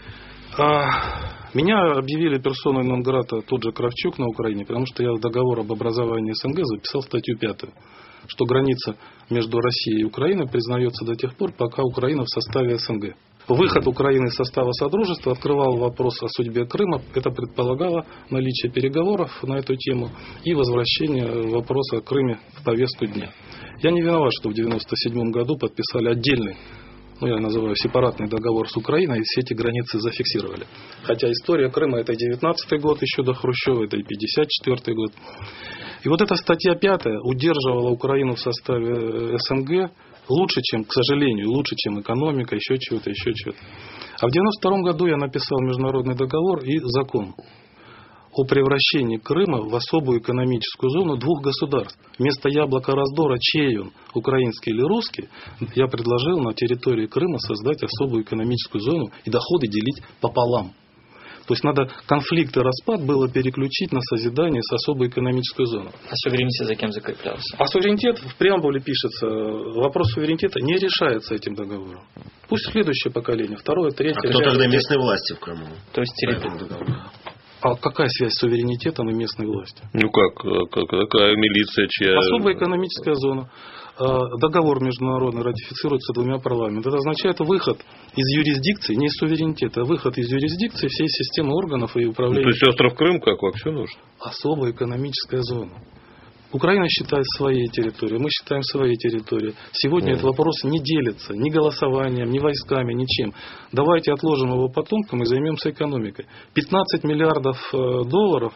Да. Меня объявили персоной нон-грата тот же Кравчук на Украине, потому что я в договор об образовании СНГ записал статью 5, что граница между Россией и Украиной признается до тех пор, пока Украина в составе СНГ. Выход Украины из состава Содружества открывал вопрос о судьбе Крыма. Это предполагало наличие переговоров на эту тему и возвращение вопроса о Крыме в повестку дня. Я не виноват, что в 1997 году подписали отдельный, я называю сепаратный договор с Украиной, и все эти границы зафиксировали. Хотя история Крыма это 19-й год еще до Хрущева, это и 54-й год. И вот эта статья 5 удерживала Украину в составе СНГ лучше, чем, к сожалению, лучше, чем экономика, еще чего-то. А в 92-м году я написал международный договор и закон о превращении Крыма в особую экономическую зону 2 государств. Вместо яблока раздора, чей он, украинский или русский, я предложил на территории Крыма создать особую экономическую зону и доходы делить пополам. То есть надо конфликт и распад было переключить на созидание с особой экономической зоной. А суверенитет за кем закреплялся? А суверенитет в преамбуле пишется, вопрос суверенитета не решается этим договором. Пусть следующее поколение, второе, третье. А кто тогда местные власти в Крыму? То есть территория. А какая связь с суверенитетом и местной властью? Ну какая милиция, чья? Особая экономическая зона. Договор международный ратифицируется 2 парламентами. Это означает выход из юрисдикции, не из суверенитета, а выход из юрисдикции всей системы органов и управления. То есть остров Крым как вообще нужен? Особая экономическая зона. Украина считает своей территорией, мы считаем своей территорией. Сегодня этот вопрос не делится ни голосованием, ни войсками, ничем. Давайте отложим его потомкам и займемся экономикой. 15 миллиардов долларов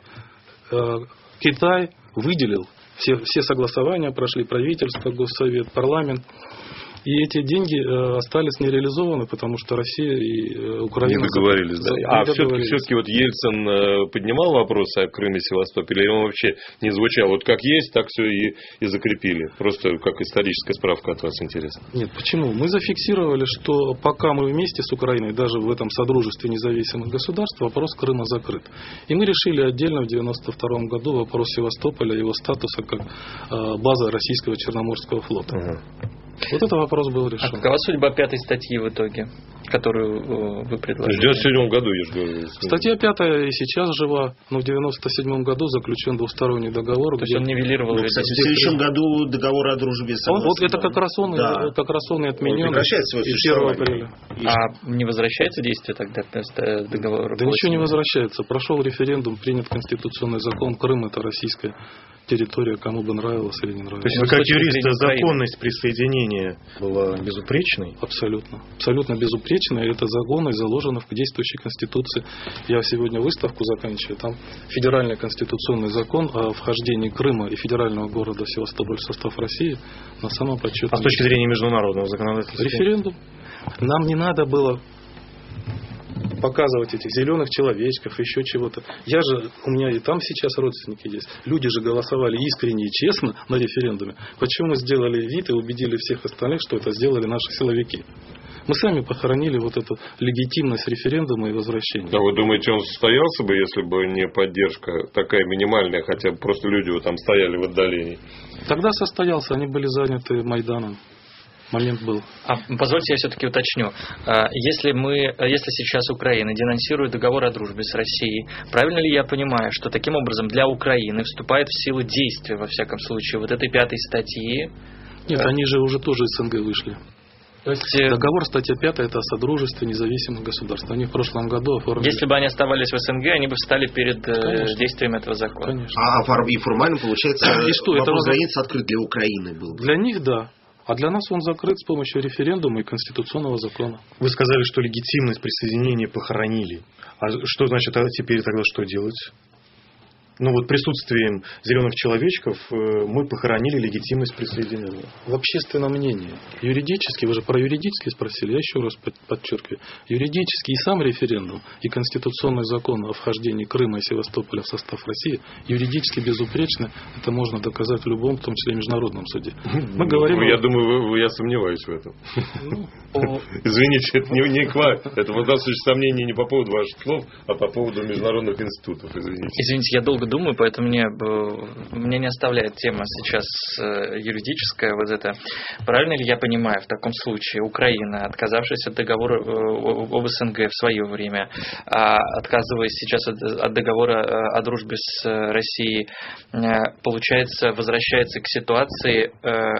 Китай выделил. Все согласования прошли, правительство, Госсовет, парламент. И эти деньги остались нереализованы, потому что Россия и Украина... Не договорились, да? А все-таки вот Ельцин поднимал вопросы о Крыме, Севастополе, или он вообще не звучал? Вот как есть, так все и закрепили. Просто как историческая справка от вас интересна. Нет, почему? Мы зафиксировали, что пока мы вместе с Украиной, даже в этом содружестве независимых государств, вопрос Крыма закрыт. И мы решили отдельно в 1992 году вопрос Севастополя, его статуса как база российского Черноморского флота. Вот этот вопрос был решен. А какова судьба 5 статьи в итоге, которую вы предложили? В 1997 году, я же говорю. Статья 5 и сейчас жива, но в 1997 году заключен двусторонний договор. То есть он нивелировал... Кстати, в следующем году договор о дружбе с Вот это как раз он и отменен. Он прекращает свое существование. А не возвращается действие тогда договора? Да ничего не возвращается. Прошел референдум, принят конституционный закон. Крым это российская территория, кому бы нравилось или не нравилось. То есть, как юрист, законность присоединения была безупречной? Абсолютно. Абсолютно безупречной. Это законы заложено в действующей Конституции. Я сегодня выставку заканчиваю. Там федеральный конституционный закон о вхождении Крыма и федерального города Севастополь в состав России на самом почетном. А с точки зрения международного законодательства? Референдум. Нам не надо было показывать этих зеленых человечков, еще чего-то. У меня и там сейчас родственники есть. Люди же голосовали искренне и честно на референдуме. Почему сделали вид и убедили всех остальных, что это сделали наши силовики? Мы сами похоронили вот эту легитимность референдума и возвращения. А вы думаете, он состоялся бы, если бы не поддержка такая минимальная, хотя бы просто люди вот там стояли в отдалении? Тогда состоялся, они были заняты Майданом. Момент был. Позвольте, я все-таки уточню. Если сейчас Украина денонсирует договор о дружбе с Россией, правильно ли я понимаю, что таким образом для Украины вступает в силу действия, во всяком случае, вот этой 5 статьи? Нет, они же уже тоже из СНГ вышли. То есть, договор, статья 5, это о содружестве независимых государств. Они в прошлом году оформили. Если бы они оставались в СНГ, они бы встали перед действием этого закона. Конечно. И формально, получается, вопрос границы открыт для Украины был. Для них, да. А для нас он закрыт с помощью референдума и конституционного закона. Вы сказали, что легитимность присоединения похоронили. А что значит, теперь тогда что делать? Ну вот присутствием зеленых человечков мы похоронили легитимность присоединения. В общественном мнении. Юридически, вы же про юридически спросили, я еще раз подчеркиваю. Юридически и сам референдум, и конституционный закон о вхождении Крыма и Севастополя в состав России юридически безупречно. Это можно доказать в любом, в том числе международном суде. Мы говорим... Я думаю, я сомневаюсь в этом. Извините, это не к вам. Это в данном случае сомнение не по поводу ваших слов, а по поводу международных институтов. Извините, я долго думаю, поэтому меня не оставляет тема сейчас юридическая. Вот это. Правильно ли я понимаю, в таком случае Украина, отказавшись от договора об СНГ в свое время, отказываясь сейчас от договора о дружбе с Россией, получается, возвращается к ситуации,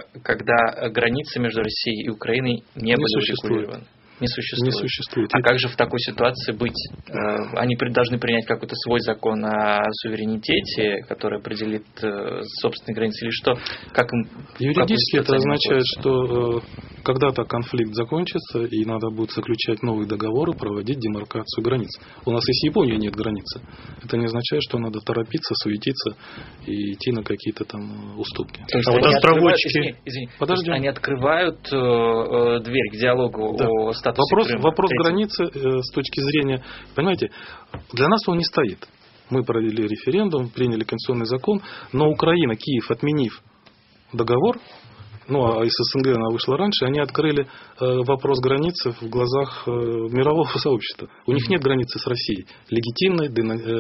когда границы между Россией и Украиной не были урегулированы? Не существует. А как же в такой ситуации быть? Они должны принять какой-то свой закон о суверенитете, который определит собственные границы, или что? Юридически это означает, что когда-то конфликт закончится, и надо будет заключать новые договоры, проводить демаркацию границ. У нас и с Японией нет границы. Это не означает, что надо торопиться, суетиться и идти на какие-то там уступки. То есть островочки... Подожди. Они открывают дверь к диалогу о статусе Крыма. Вопрос границы с точки зрения... Понимаете, для нас он не стоит. Мы провели референдум, приняли конституционный закон, но Украина, Киев, отменив договор, а из СНГ она вышла раньше, они открыли вопрос границы в глазах мирового сообщества. У них нет границы с Россией. Легитимной,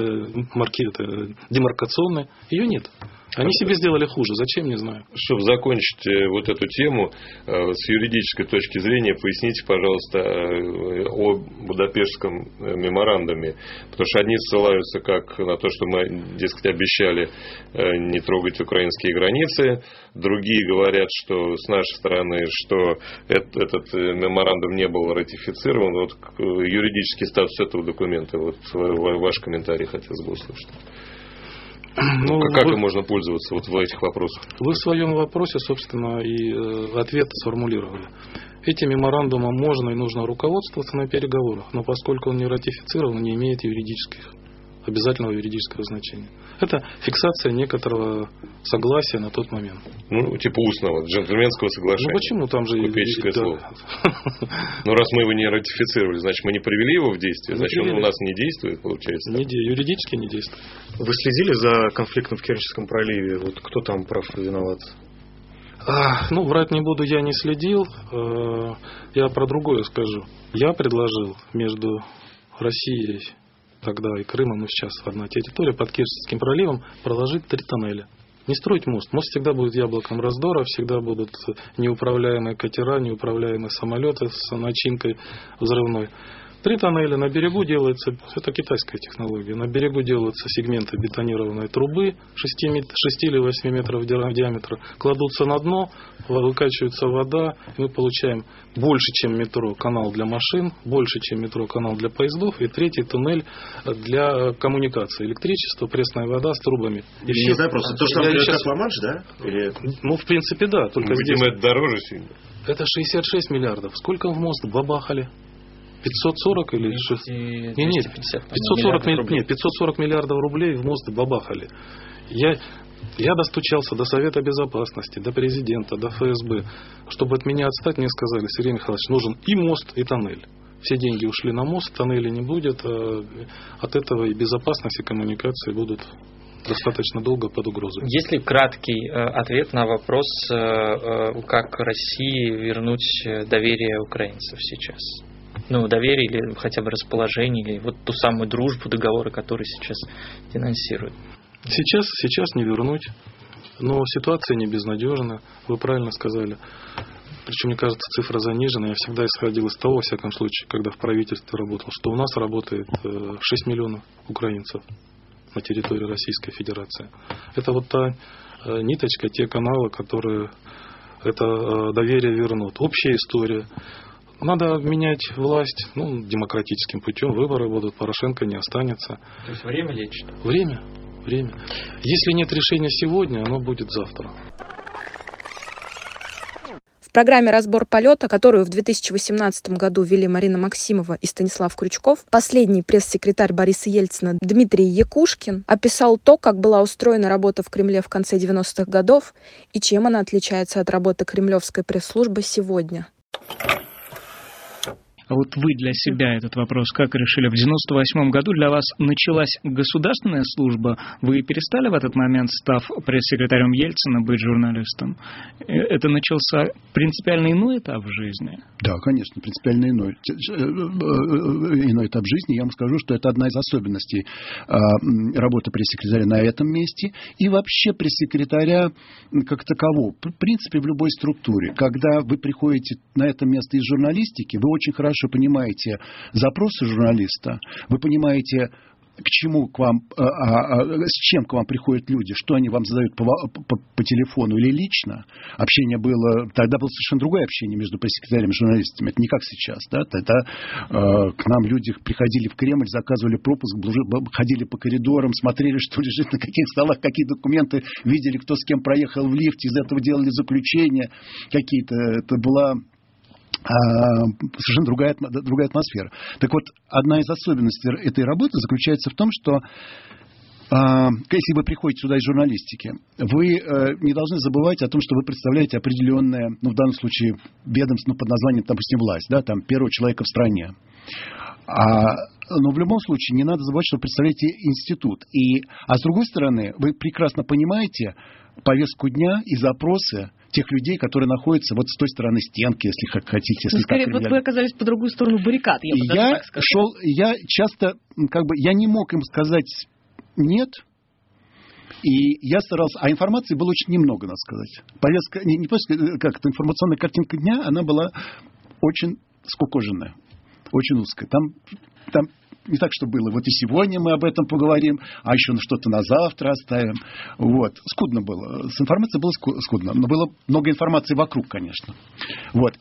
демаркационной. Ее нет. Они себе сделали хуже. Зачем, не знаю. Чтобы закончить вот эту тему, с юридической точки зрения, поясните, пожалуйста, о Будапештском меморандуме. Потому что одни ссылаются как на то, что мы, дескать, обещали не трогать украинские границы. Другие говорят, что с нашей стороны, что этот меморандум не был ратифицирован. Вот юридический статус этого документа. Вот ваш комментарий хотелось бы услышать. Как им можно пользоваться в этих вопросах? Вы в своем вопросе, собственно, и ответ сформулировали. Этим меморандумом можно и нужно руководствоваться на переговорах, но поскольку он не ратифицирован, не имеет обязательного юридического значения. Это фиксация некоторого согласия на тот момент. Типа устного, джентльменского соглашения. Почему? Там же... Купеческое слово. Раз мы его не ратифицировали, значит, мы не привели его в действие, значит, он у нас не действует, получается. Юридически не действует. Вы следили за конфликтом в Керченском проливе? Вот кто там прав и виноват? Врать не буду, я не следил. Я про другое скажу. Я предложил между Россией тогда и Крымом, сейчас одна территория, под Керченским проливом, проложить 3 тоннеля. Не строить мост. Мост всегда будет яблоком раздора, всегда будут неуправляемые катера, неуправляемые самолеты с начинкой взрывной. 3 тоннеля на берегу делается, это китайская технология, на берегу делаются сегменты бетонированной трубы 6 или 8 метров диаметра, кладутся на дно, выкачивается вода, и мы получаем больше, чем метро, канал для машин, больше, чем метро, канал для поездов, и 3-й туннель для коммуникации, электричество, пресная вода с трубами. И не знаю, просто то, что как Ла-Манш, да? Или... в принципе, да, только здесь... это дороже сильно. Это 66 миллиардов. Сколько в мост бабахали? 540 или 540 миллиардов рублей в мост бабахали. Я достучался до Совета Безопасности, до президента, до ФСБ. Чтобы от меня отстать, мне сказали: Сергей Михайлович, нужен и мост, и тоннель. Все деньги ушли на мост, тоннелей не будет. От этого и безопасность, и коммуникации будут достаточно долго под угрозой. Есть ли краткий ответ на вопрос, как России вернуть доверие украинцев сейчас? Доверие или хотя бы расположение, или вот ту самую дружбу, договоры, которые сейчас денонсируют? Сейчас не вернуть, но ситуация не безнадежна, вы правильно сказали. Причем, мне кажется, цифра занижена. Я всегда исходил из того, во всяком случае, когда в правительстве работал, что у нас работает 6 миллионов украинцев на территории Российской Федерации. Это вот та ниточка, те каналы, которые это доверие вернут. Общая история. Надо менять власть, демократическим путем, выборы будут, Порошенко не останется. То есть время лечит? Время. Если нет решения сегодня, оно будет завтра. В программе «Разбор полета», которую в 2018 году вели Марина Максимова и Станислав Крючков, последний пресс-секретарь Бориса Ельцина Дмитрий Якушкин описал то, как была устроена работа в Кремле в конце 90-х годов и чем она отличается от работы кремлевской пресс-службы сегодня. А вот вы для себя этот вопрос как решили? В 98 году для вас началась государственная служба. Вы перестали в этот момент, став пресс-секретарем Ельцина, быть журналистом? Это начался принципиально иной этап в жизни? Да, конечно, принципиально иной этап жизни. Я вам скажу, что это одна из особенностей работы пресс-секретаря на этом месте и вообще пресс-секретаря как такового. В принципе, в любой структуре. Когда вы приходите на это место из журналистики, вы очень хорошо понимаете запросы журналиста, вы понимаете, к чему к вам, с чем к вам приходят люди, что они вам задают по телефону или лично. Общение было, тогда было совершенно другое общение между пресс-секретарями и журналистами. Это не как сейчас. Да? Тогда к нам люди приходили в Кремль, заказывали пропуск, ходили по коридорам, смотрели, что лежит на каких столах, какие документы, видели, кто с кем проехал в лифте, из этого делали заключения какие-то. Это была совершенно другая атмосфера. Так вот, одна из особенностей этой работы заключается в том, что если вы приходите сюда из журналистики, вы не должны забывать о том, что вы представляете определенное, в данном случае, ведомство под названием, допустим, власть, да, там, первого человека в стране. Но в любом случае не надо забывать, что вы представляете институт. А с другой стороны, вы прекрасно понимаете повестку дня и запросы тех людей, которые находятся вот с той стороны стенки, если хотите. Если скорее, вот вы оказались по другую сторону баррикад. Я часто, я не мог им сказать нет, и я старался, а информации было очень немного, надо сказать. Повестка, не просто как-то информационная картинка дня, она была очень скукоженная, очень узкая. Там не так, что было. Вот и сегодня мы об этом поговорим, а еще что-то на завтра оставим. Вот. Скудно было. С информацией было скудно. Но было много информации вокруг, конечно. Вот.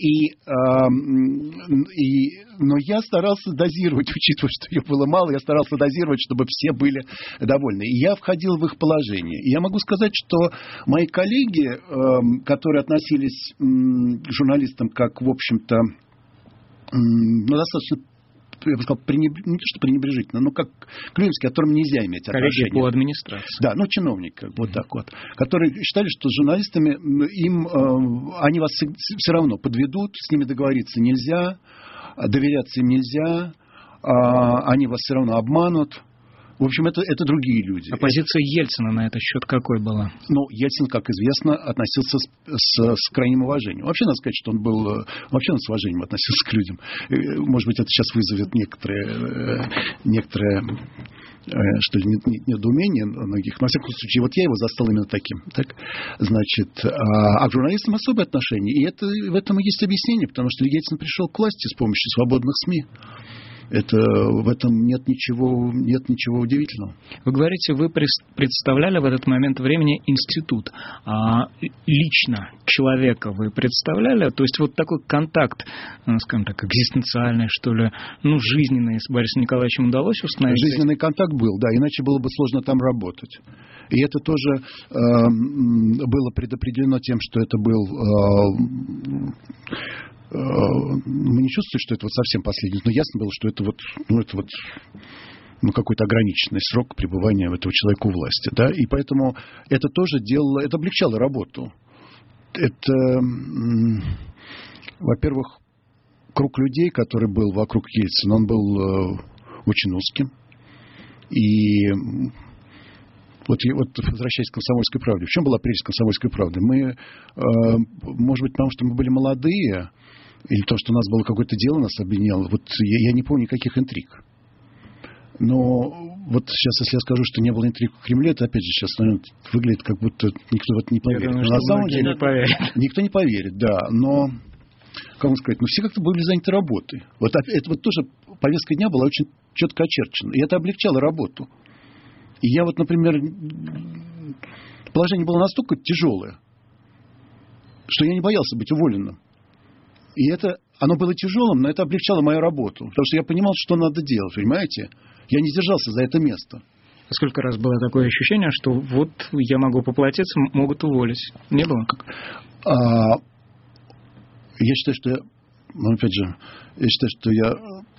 Но я старался дозировать, учитывая, что ее было мало, я старался дозировать, чтобы все были довольны. И я входил в их положение. И я могу сказать, что мои коллеги, которые относились к журналистам как, в общем-то, достаточно, я бы сказал, не то что пренебрежительно, но как клюевские, к которым нельзя иметь отношения. Коллеги по администрации. Да, чиновник, вот так вот. Которые считали, что с журналистами они вас все равно подведут, с ними договориться нельзя, доверяться им нельзя, они вас все равно обманут. В общем, это другие люди. А позиция Ельцина на этот счет какой была? Ельцин, как известно, относился с крайним уважением. Вообще, надо сказать, что он вообще с уважением относился к людям. Может быть, это сейчас вызовет некоторое что ли, недоумение многих. Но, во всяком случае, вот я его застал именно таким. Так? Значит, а к журналистам особое отношение. И в этом и есть объяснение, потому что Ельцин пришел к власти с помощью свободных СМИ. В этом нет ничего удивительного. Вы говорите, вы представляли в этот момент времени институт. Лично человека вы представляли? То есть вот такой контакт, скажем так, экзистенциальный, что ли, жизненный с Борисом Николаевичем удалось установить? Жизненный контакт был, да, иначе было бы сложно там работать. И это тоже было предопределено тем, что это был... Мы не чувствуем, что это совсем последний, но ясно было, что это какой-то ограниченный срок пребывания этого человека у власти, да, и поэтому это тоже это облегчало работу. Это, во-первых, круг людей, который был вокруг Ельцина, он был очень узким. И вот возвращаясь к «Комсомольской правде», в чем была прелесть «Комсомольской правды»? Мы, может быть, потому что мы были молодые, или то, что у нас было какое-то дело, нас объединяло, вот я не помню никаких интриг. Но вот сейчас, если я скажу, что не было интриг в Кремле, это опять же сейчас выглядит, как будто никто в это не поверит. Думаю, но на самом деле никто не поверит, да. Но, как вам сказать, все как-то были заняты работой. Вот это вот тоже повестка дня была очень четко очерчена. И это облегчало работу. И я вот, например, положение было настолько тяжелое, что я не боялся быть уволенным. И оно было тяжелым, но это облегчало мою работу. Потому что я понимал, что надо делать, понимаете? Я не держался за это место. Сколько раз было такое ощущение, что вот я могу поплатиться, могут уволить? Не было? Я считаю, что я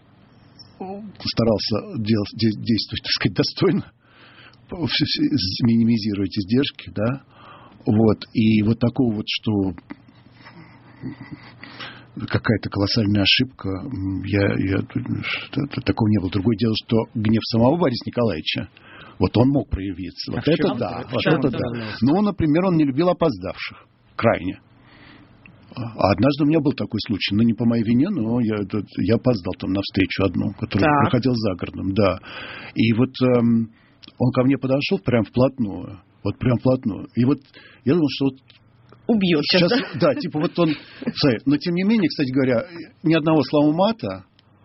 старался действовать, так сказать, достойно, минимизировать издержки, да. Вот. И вот такого вот, что какая-то колоссальная ошибка, такого не было. Другое дело, что гнев самого Бориса Николаевича, вот он мог проявиться. Вот это да. Но он, например, он не любил опоздавших. Крайне. А однажды у меня был такой случай, не по моей вине, но я опоздал там на встречу одну, которая проходила за городом, да. И вот он ко мне подошел прям вплотную. Вот прям вплотную. И вот я думал, что убьет сейчас, да, типа вот он... Но тем не менее, кстати говоря, ни одного слова мата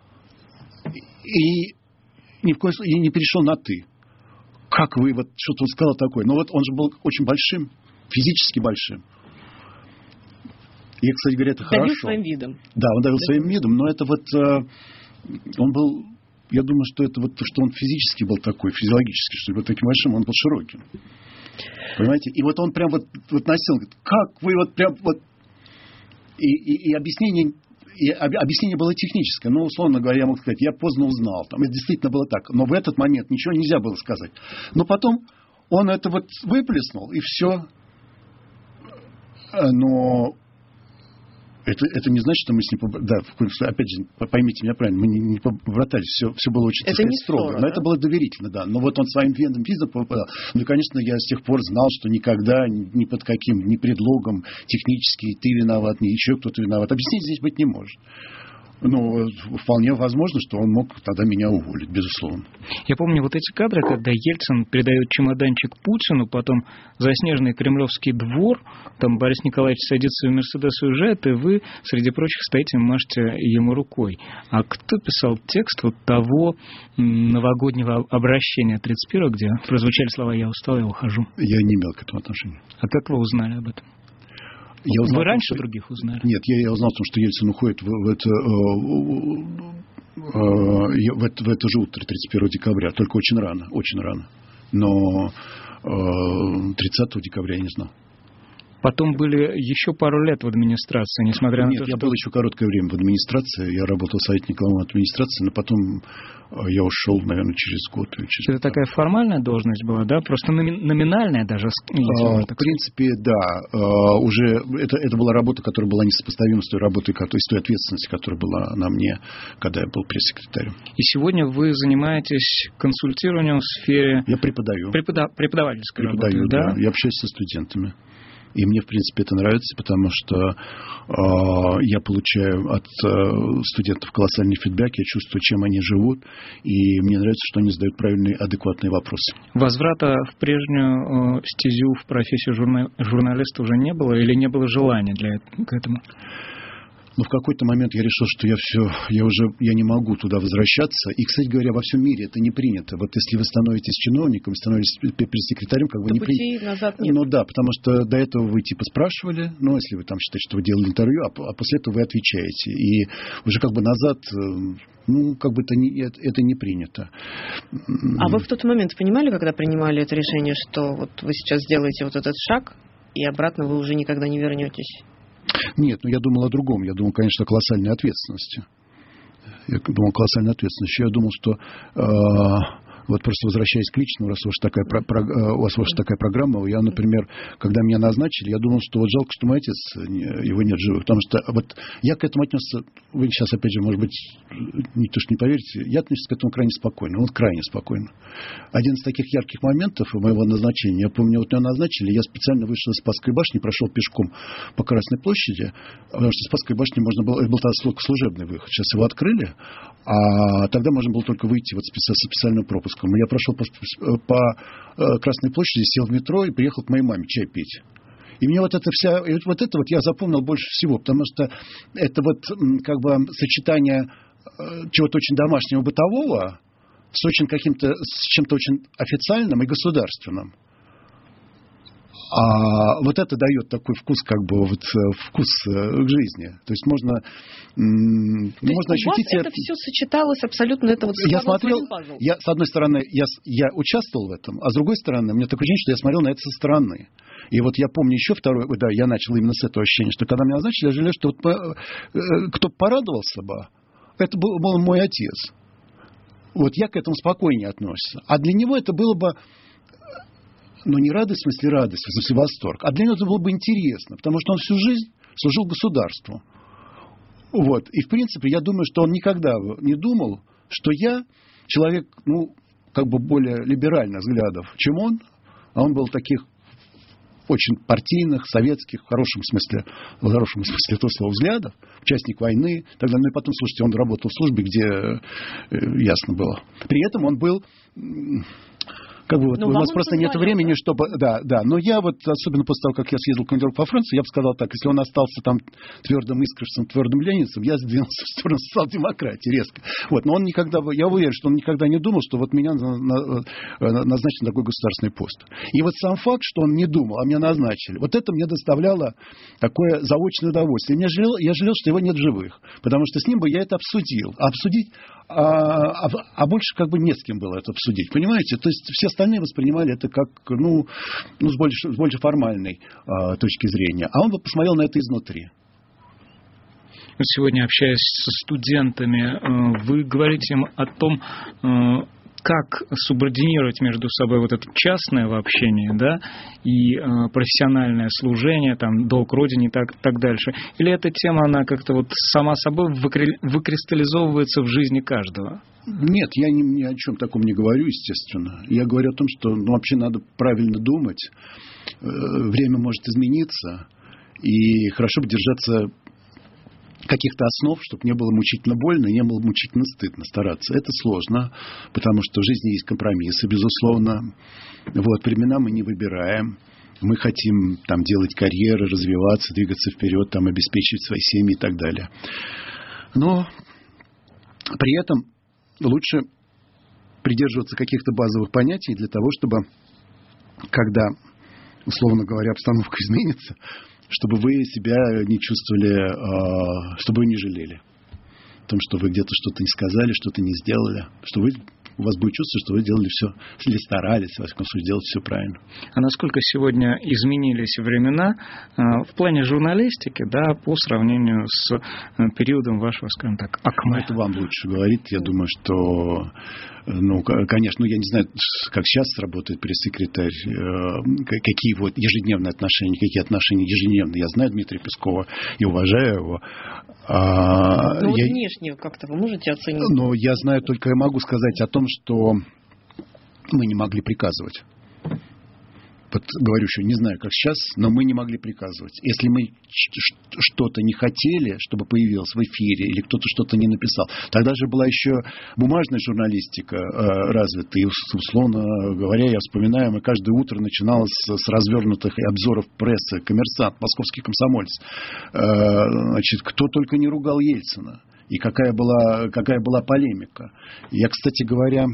и ни в коем случае не перешел на «ты». Как вы, вот что-то он сказал такое. Но вот он же был очень большим, физически большим. И, кстати говоря, это хорошо. Давил своим видом. Да, он давил своим видом, но это вот... Он был... Я думаю, что это вот, что он физически был такой, физиологически, что был таким большим, он был широким. Понимаете? И вот он прям вот носил, говорит, как вы вот прям вот... И объяснение было техническое. Ну, условно говоря, я мог сказать, я поздно узнал. Там, это действительно было так. Но в этот момент ничего нельзя было сказать. Но потом он это вот выплеснул, и все. Но это не значит, что мы с ним... Да, опять же, поймите меня правильно, мы не побратались, все было очень, так сказать, строго. Но это было доверительно, да. Но вот он своим видом попадал. Ну, и, конечно, я с тех пор знал, что никогда, ни под каким, ни предлогом технически ты виноват, ни еще кто-то виноват. Объяснить здесь быть не может. Ну, вполне возможно, что он мог тогда меня уволить, безусловно. Я помню вот эти кадры, когда Ельцин передает чемоданчик Путину, потом заснеженный Кремлевский двор, там Борис Николаевич садится в Мерседес и уезжает, и вы, среди прочих, стоите и машете ему рукой. А кто писал текст вот того новогоднего обращения 31-го, где прозвучали слова «Я устал, я ухожу»? Я не имел к этому отношения. А как вы узнали об этом? Вы раньше других узнали? Нет, я узнал о том, что Ельцин уходит в это же утро, 31 декабря, только очень рано. Но 30 декабря я не знал. Потом были еще пару лет в администрации, несмотря на то, что... Нет, я был еще короткое время в администрации. Я работал советником администрации, но потом я ушел, наверное, через год. Это такая формальная должность была, да? Просто номинальная даже? В принципе, да. Уже это была работа, которая была несопоставима с той работой, с той ответственностью, которая была на мне, когда я был пресс-секретарем. И сегодня вы занимаетесь консультированием в сфере... Я преподаю. Преподавательской работы, да? Я общаюсь со студентами. И мне, в принципе, это нравится, потому что я получаю от студентов колоссальный фидбэк, я чувствую, чем они живут, и мне нравится, что они задают правильные, адекватные вопросы. Возврата в прежнюю стезю, в профессию журналиста уже не было, или не было желания к этому? Но в какой-то момент я решил, что я не могу туда возвращаться. И, кстати говоря, во всем мире это не принято. Вот если вы становитесь чиновником, становитесь пресс-секретарем, как бы не принято. Пути назад нет. Ну да, потому что до этого вы типа спрашивали, ну если вы там считаете, что вы делали интервью, а после этого вы отвечаете. И уже как бы назад, ну как бы это не принято. А вы в тот момент понимали, когда принимали это решение, что вот вы сейчас сделаете вот этот шаг, и обратно вы уже никогда не вернетесь? Нет, я думал о другом. Я думал, конечно, о колоссальной ответственности. Я думал, что Вот просто возвращаясь к личному, раз у вас такая программа, я, например, когда меня назначили, я думал, что вот жалко, что мой отец, его нет живых, потому что вот я к этому отнесся, вы сейчас, опять же, может быть, не то, что не поверите, я отношусь к этому крайне спокойно, вот крайне спокойно. Один из таких ярких моментов моего назначения, я помню, вот меня назначили, я специально вышел из Спасской башни, прошел пешком по Красной площади, потому что из Спасской башни можно было, это был тогда служебный выход, сейчас его открыли, а тогда можно было только выйти вот со специальным пропуском. Я прошел по Красной площади, сел в метро и приехал к моей маме чай пить. И мне вот это я запомнил больше всего, потому что это вот как бы сочетание чего-то очень домашнего, бытового с чем-то очень официальным и государственным. А вот это дает такой вкус, вкус к жизни. То есть можно ощутить... это все сочеталось абсолютно, это вот... Я смотрел, с одной стороны, я участвовал в этом, а с другой стороны, у меня такое ощущение, что я смотрел на это со стороны. И вот я помню еще я начал именно с этого ощущения, что когда меня назначили, я жалею, что кто порадовался бы, это был мой отец. Вот я к этому спокойнее относился. А для него это было бы... не радость, в смысле радость, в смысле восторг. А для него это было бы интересно, потому что он всю жизнь служил государству. Вот. И, в принципе, я думаю, что он никогда не думал, что я человек, более либеральных взглядов, чем он. А он был таких очень партийных, советских, в хорошем смысле этого слова, взглядов, участник войны и так далее. Ну и потом, слушайте, он работал в службе, где ясно было. При этом он был... у нас просто нет времени, чтобы... Да. Но я особенно после того, как я съездил в командировку по Франции, я бы сказал так, если он остался там твердым искровцем, твердым ленинцем, я сдвинулся в сторону социал-демократии резко. Но он никогда... Я уверен, что он никогда не думал, что меня назначен на такой государственный пост. И вот сам факт, что он не думал, а меня назначили, вот это мне доставляло такое заочное удовольствие. Я жалел, что его нет в живых, потому что с ним бы я это обсудил. А больше не с кем было это обсудить. Понимаете? То есть все остальные воспринимали это как, с больше формальной точки зрения. А он бы посмотрел на это изнутри. Сегодня, общаясь со студентами, вы говорите им о том, как субординировать между собой вот это частное общение, да, и профессиональное служение, долг Родине и так дальше. Или эта тема, она как-то сама собой выкристаллизовывается в жизни каждого? Нет, я ни о чем таком не говорю, естественно. Я говорю о том, что вообще надо правильно думать. Время может измениться, и хорошо бы держаться каких-то основ, чтобы не было мучительно больно, не было мучительно стыдно стараться. Это сложно, потому что в жизни есть компромиссы, безусловно. Времена мы не выбираем. Мы хотим делать карьеры, развиваться, двигаться вперед, обеспечивать свои семьи и так далее. Но при этом лучше придерживаться каких-то базовых понятий для того, чтобы, когда, условно говоря, обстановка изменится, чтобы вы себя не чувствовали, чтобы вы не жалели о том, что вы где-то что-то не сказали, что-то не сделали, что у вас будет чувство, что вы делали все, или старались, во всяком случае, делать все правильно. А насколько сегодня изменились времена в плане журналистики, да, по сравнению с периодом вашего, скажем так, АКМЭ? Это вам лучше говорить. Я думаю, что, конечно, я не знаю, как сейчас работает пресс-секретарь, какие ежедневные отношения, какие отношения ежедневные. Я знаю Дмитрия Пескова и уважаю его. Внешне как-то вы можете оценить? Но я знаю, только я могу сказать о том, что мы не могли приказывать. Говорю еще, не знаю, как сейчас, но мы не могли приказывать. Если мы что-то не хотели, чтобы появилось в эфире, или кто-то что-то не написал, тогда же была еще бумажная журналистика развита. И, условно говоря, я вспоминаю, мы каждое утро начиналось с развернутых обзоров прессы. «Коммерсант», «Московский комсомолец». Кто только не ругал Ельцина. И какая была полемика. Я, кстати говоря,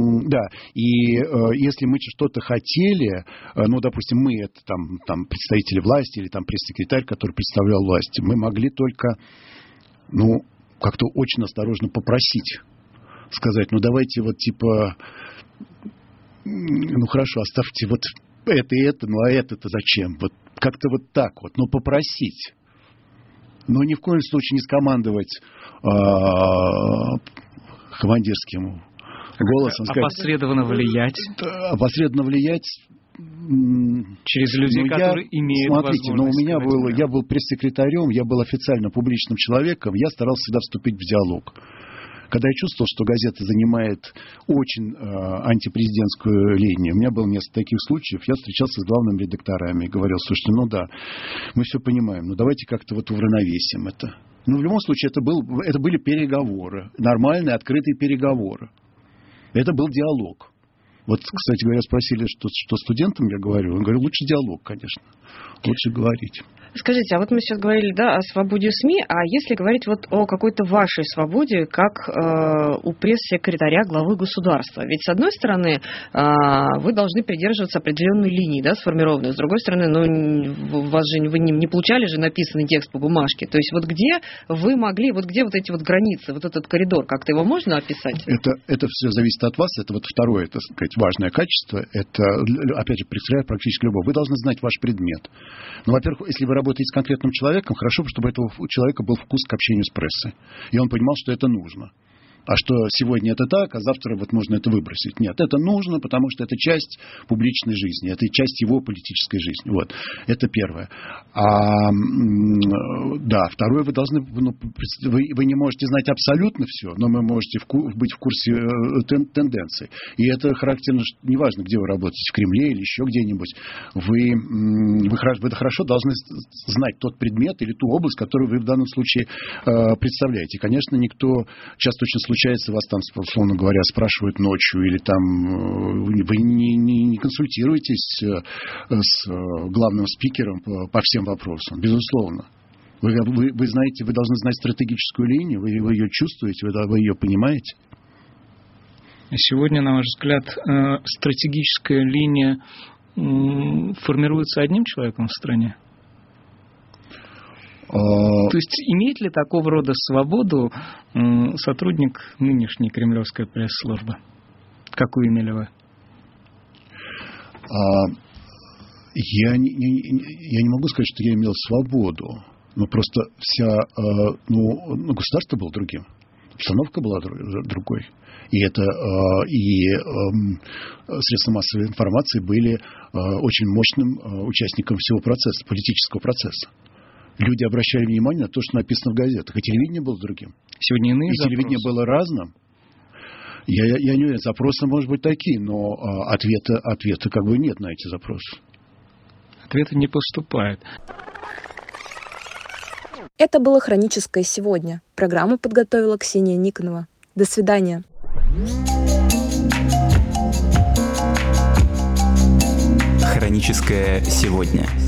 если мы что-то хотели, допустим, мы, это там представители власти или пресс-секретарь, который представлял власть, мы могли только, как-то очень осторожно попросить, сказать, давайте хорошо, оставьте это и это, а это-то зачем? Как-то так, попросить. Но ни в коем случае не скомандовать командирским голосом сказать. Опосредованно влиять? Опосредованно влиять... Через людей, которые имеют возможность. Смотрите, я был пресс-секретарем, я был официально публичным человеком, я старался всегда вступить в диалог. Когда я чувствовал, что газета занимает очень антипрезидентскую линию, у меня было несколько таких случаев, я встречался с главными редакторами и говорил: слушайте, мы все понимаем, давайте как-то уравновесим это. В любом случае, это были переговоры, нормальные, открытые переговоры. Это был диалог. Кстати говоря, спросили, что студентам я говорю. Он говорит: лучше диалог, конечно. Лучше говорить. Скажите, а мы сейчас говорили, о свободе СМИ, а если говорить о какой-то вашей свободе, как у пресс-секретаря главы государства? Ведь, с одной стороны, вы должны придерживаться определенной линии, сформированной. С другой стороны, вы не получали же написанный текст по бумажке. То есть где вы могли, где эти границы, этот коридор, как-то его можно описать? Это все зависит от вас. Это второе, так сказать, важное качество. Это, опять же, представляет практически любого. Вы должны знать ваш предмет. Во-первых, если вы работаете с конкретным человеком, хорошо, чтобы у этого человека был вкус к общению с прессой. И он понимал, что это нужно. А что сегодня это так, а завтра можно это выбросить. Нет, это нужно, потому что это часть публичной жизни, это часть его политической жизни. Это первое. Второе, вы должны, вы не можете знать абсолютно все, но вы можете быть в курсе тенденций. И это характерно, неважно, где вы работаете, в Кремле или еще где-нибудь. Вы хорошо должны знать тот предмет или ту область, которую вы в данном случае представляете. Конечно, часто очень случается, вас там, условно говоря, спрашивают ночью, или вы не консультируетесь с главным спикером по всем вопросам, безусловно. Вы знаете, вы должны знать стратегическую линию, вы ее чувствуете, вы ее понимаете. Сегодня, на ваш взгляд, стратегическая линия формируется одним человеком в стране? То есть имеет ли такого рода свободу сотрудник нынешней кремлевской пресс-службы? Какую имели вы? Я не могу сказать, что я имел свободу. Просто государство было другим. Обстановка была другой. И средства массовой информации были очень мощным участником всего процесса, политического процесса. Люди обращали внимание на то, что написано в газетах. И телевидение было другим. Сегодня иные запросы. Телевидение было разным. Я не уверен, запросы, может быть, такие, но ответа нет на эти запросы. Ответа не поступает. Это было «Хроническое сегодня». Программу подготовила Ксения Никонова. До свидания. «Хроническое сегодня».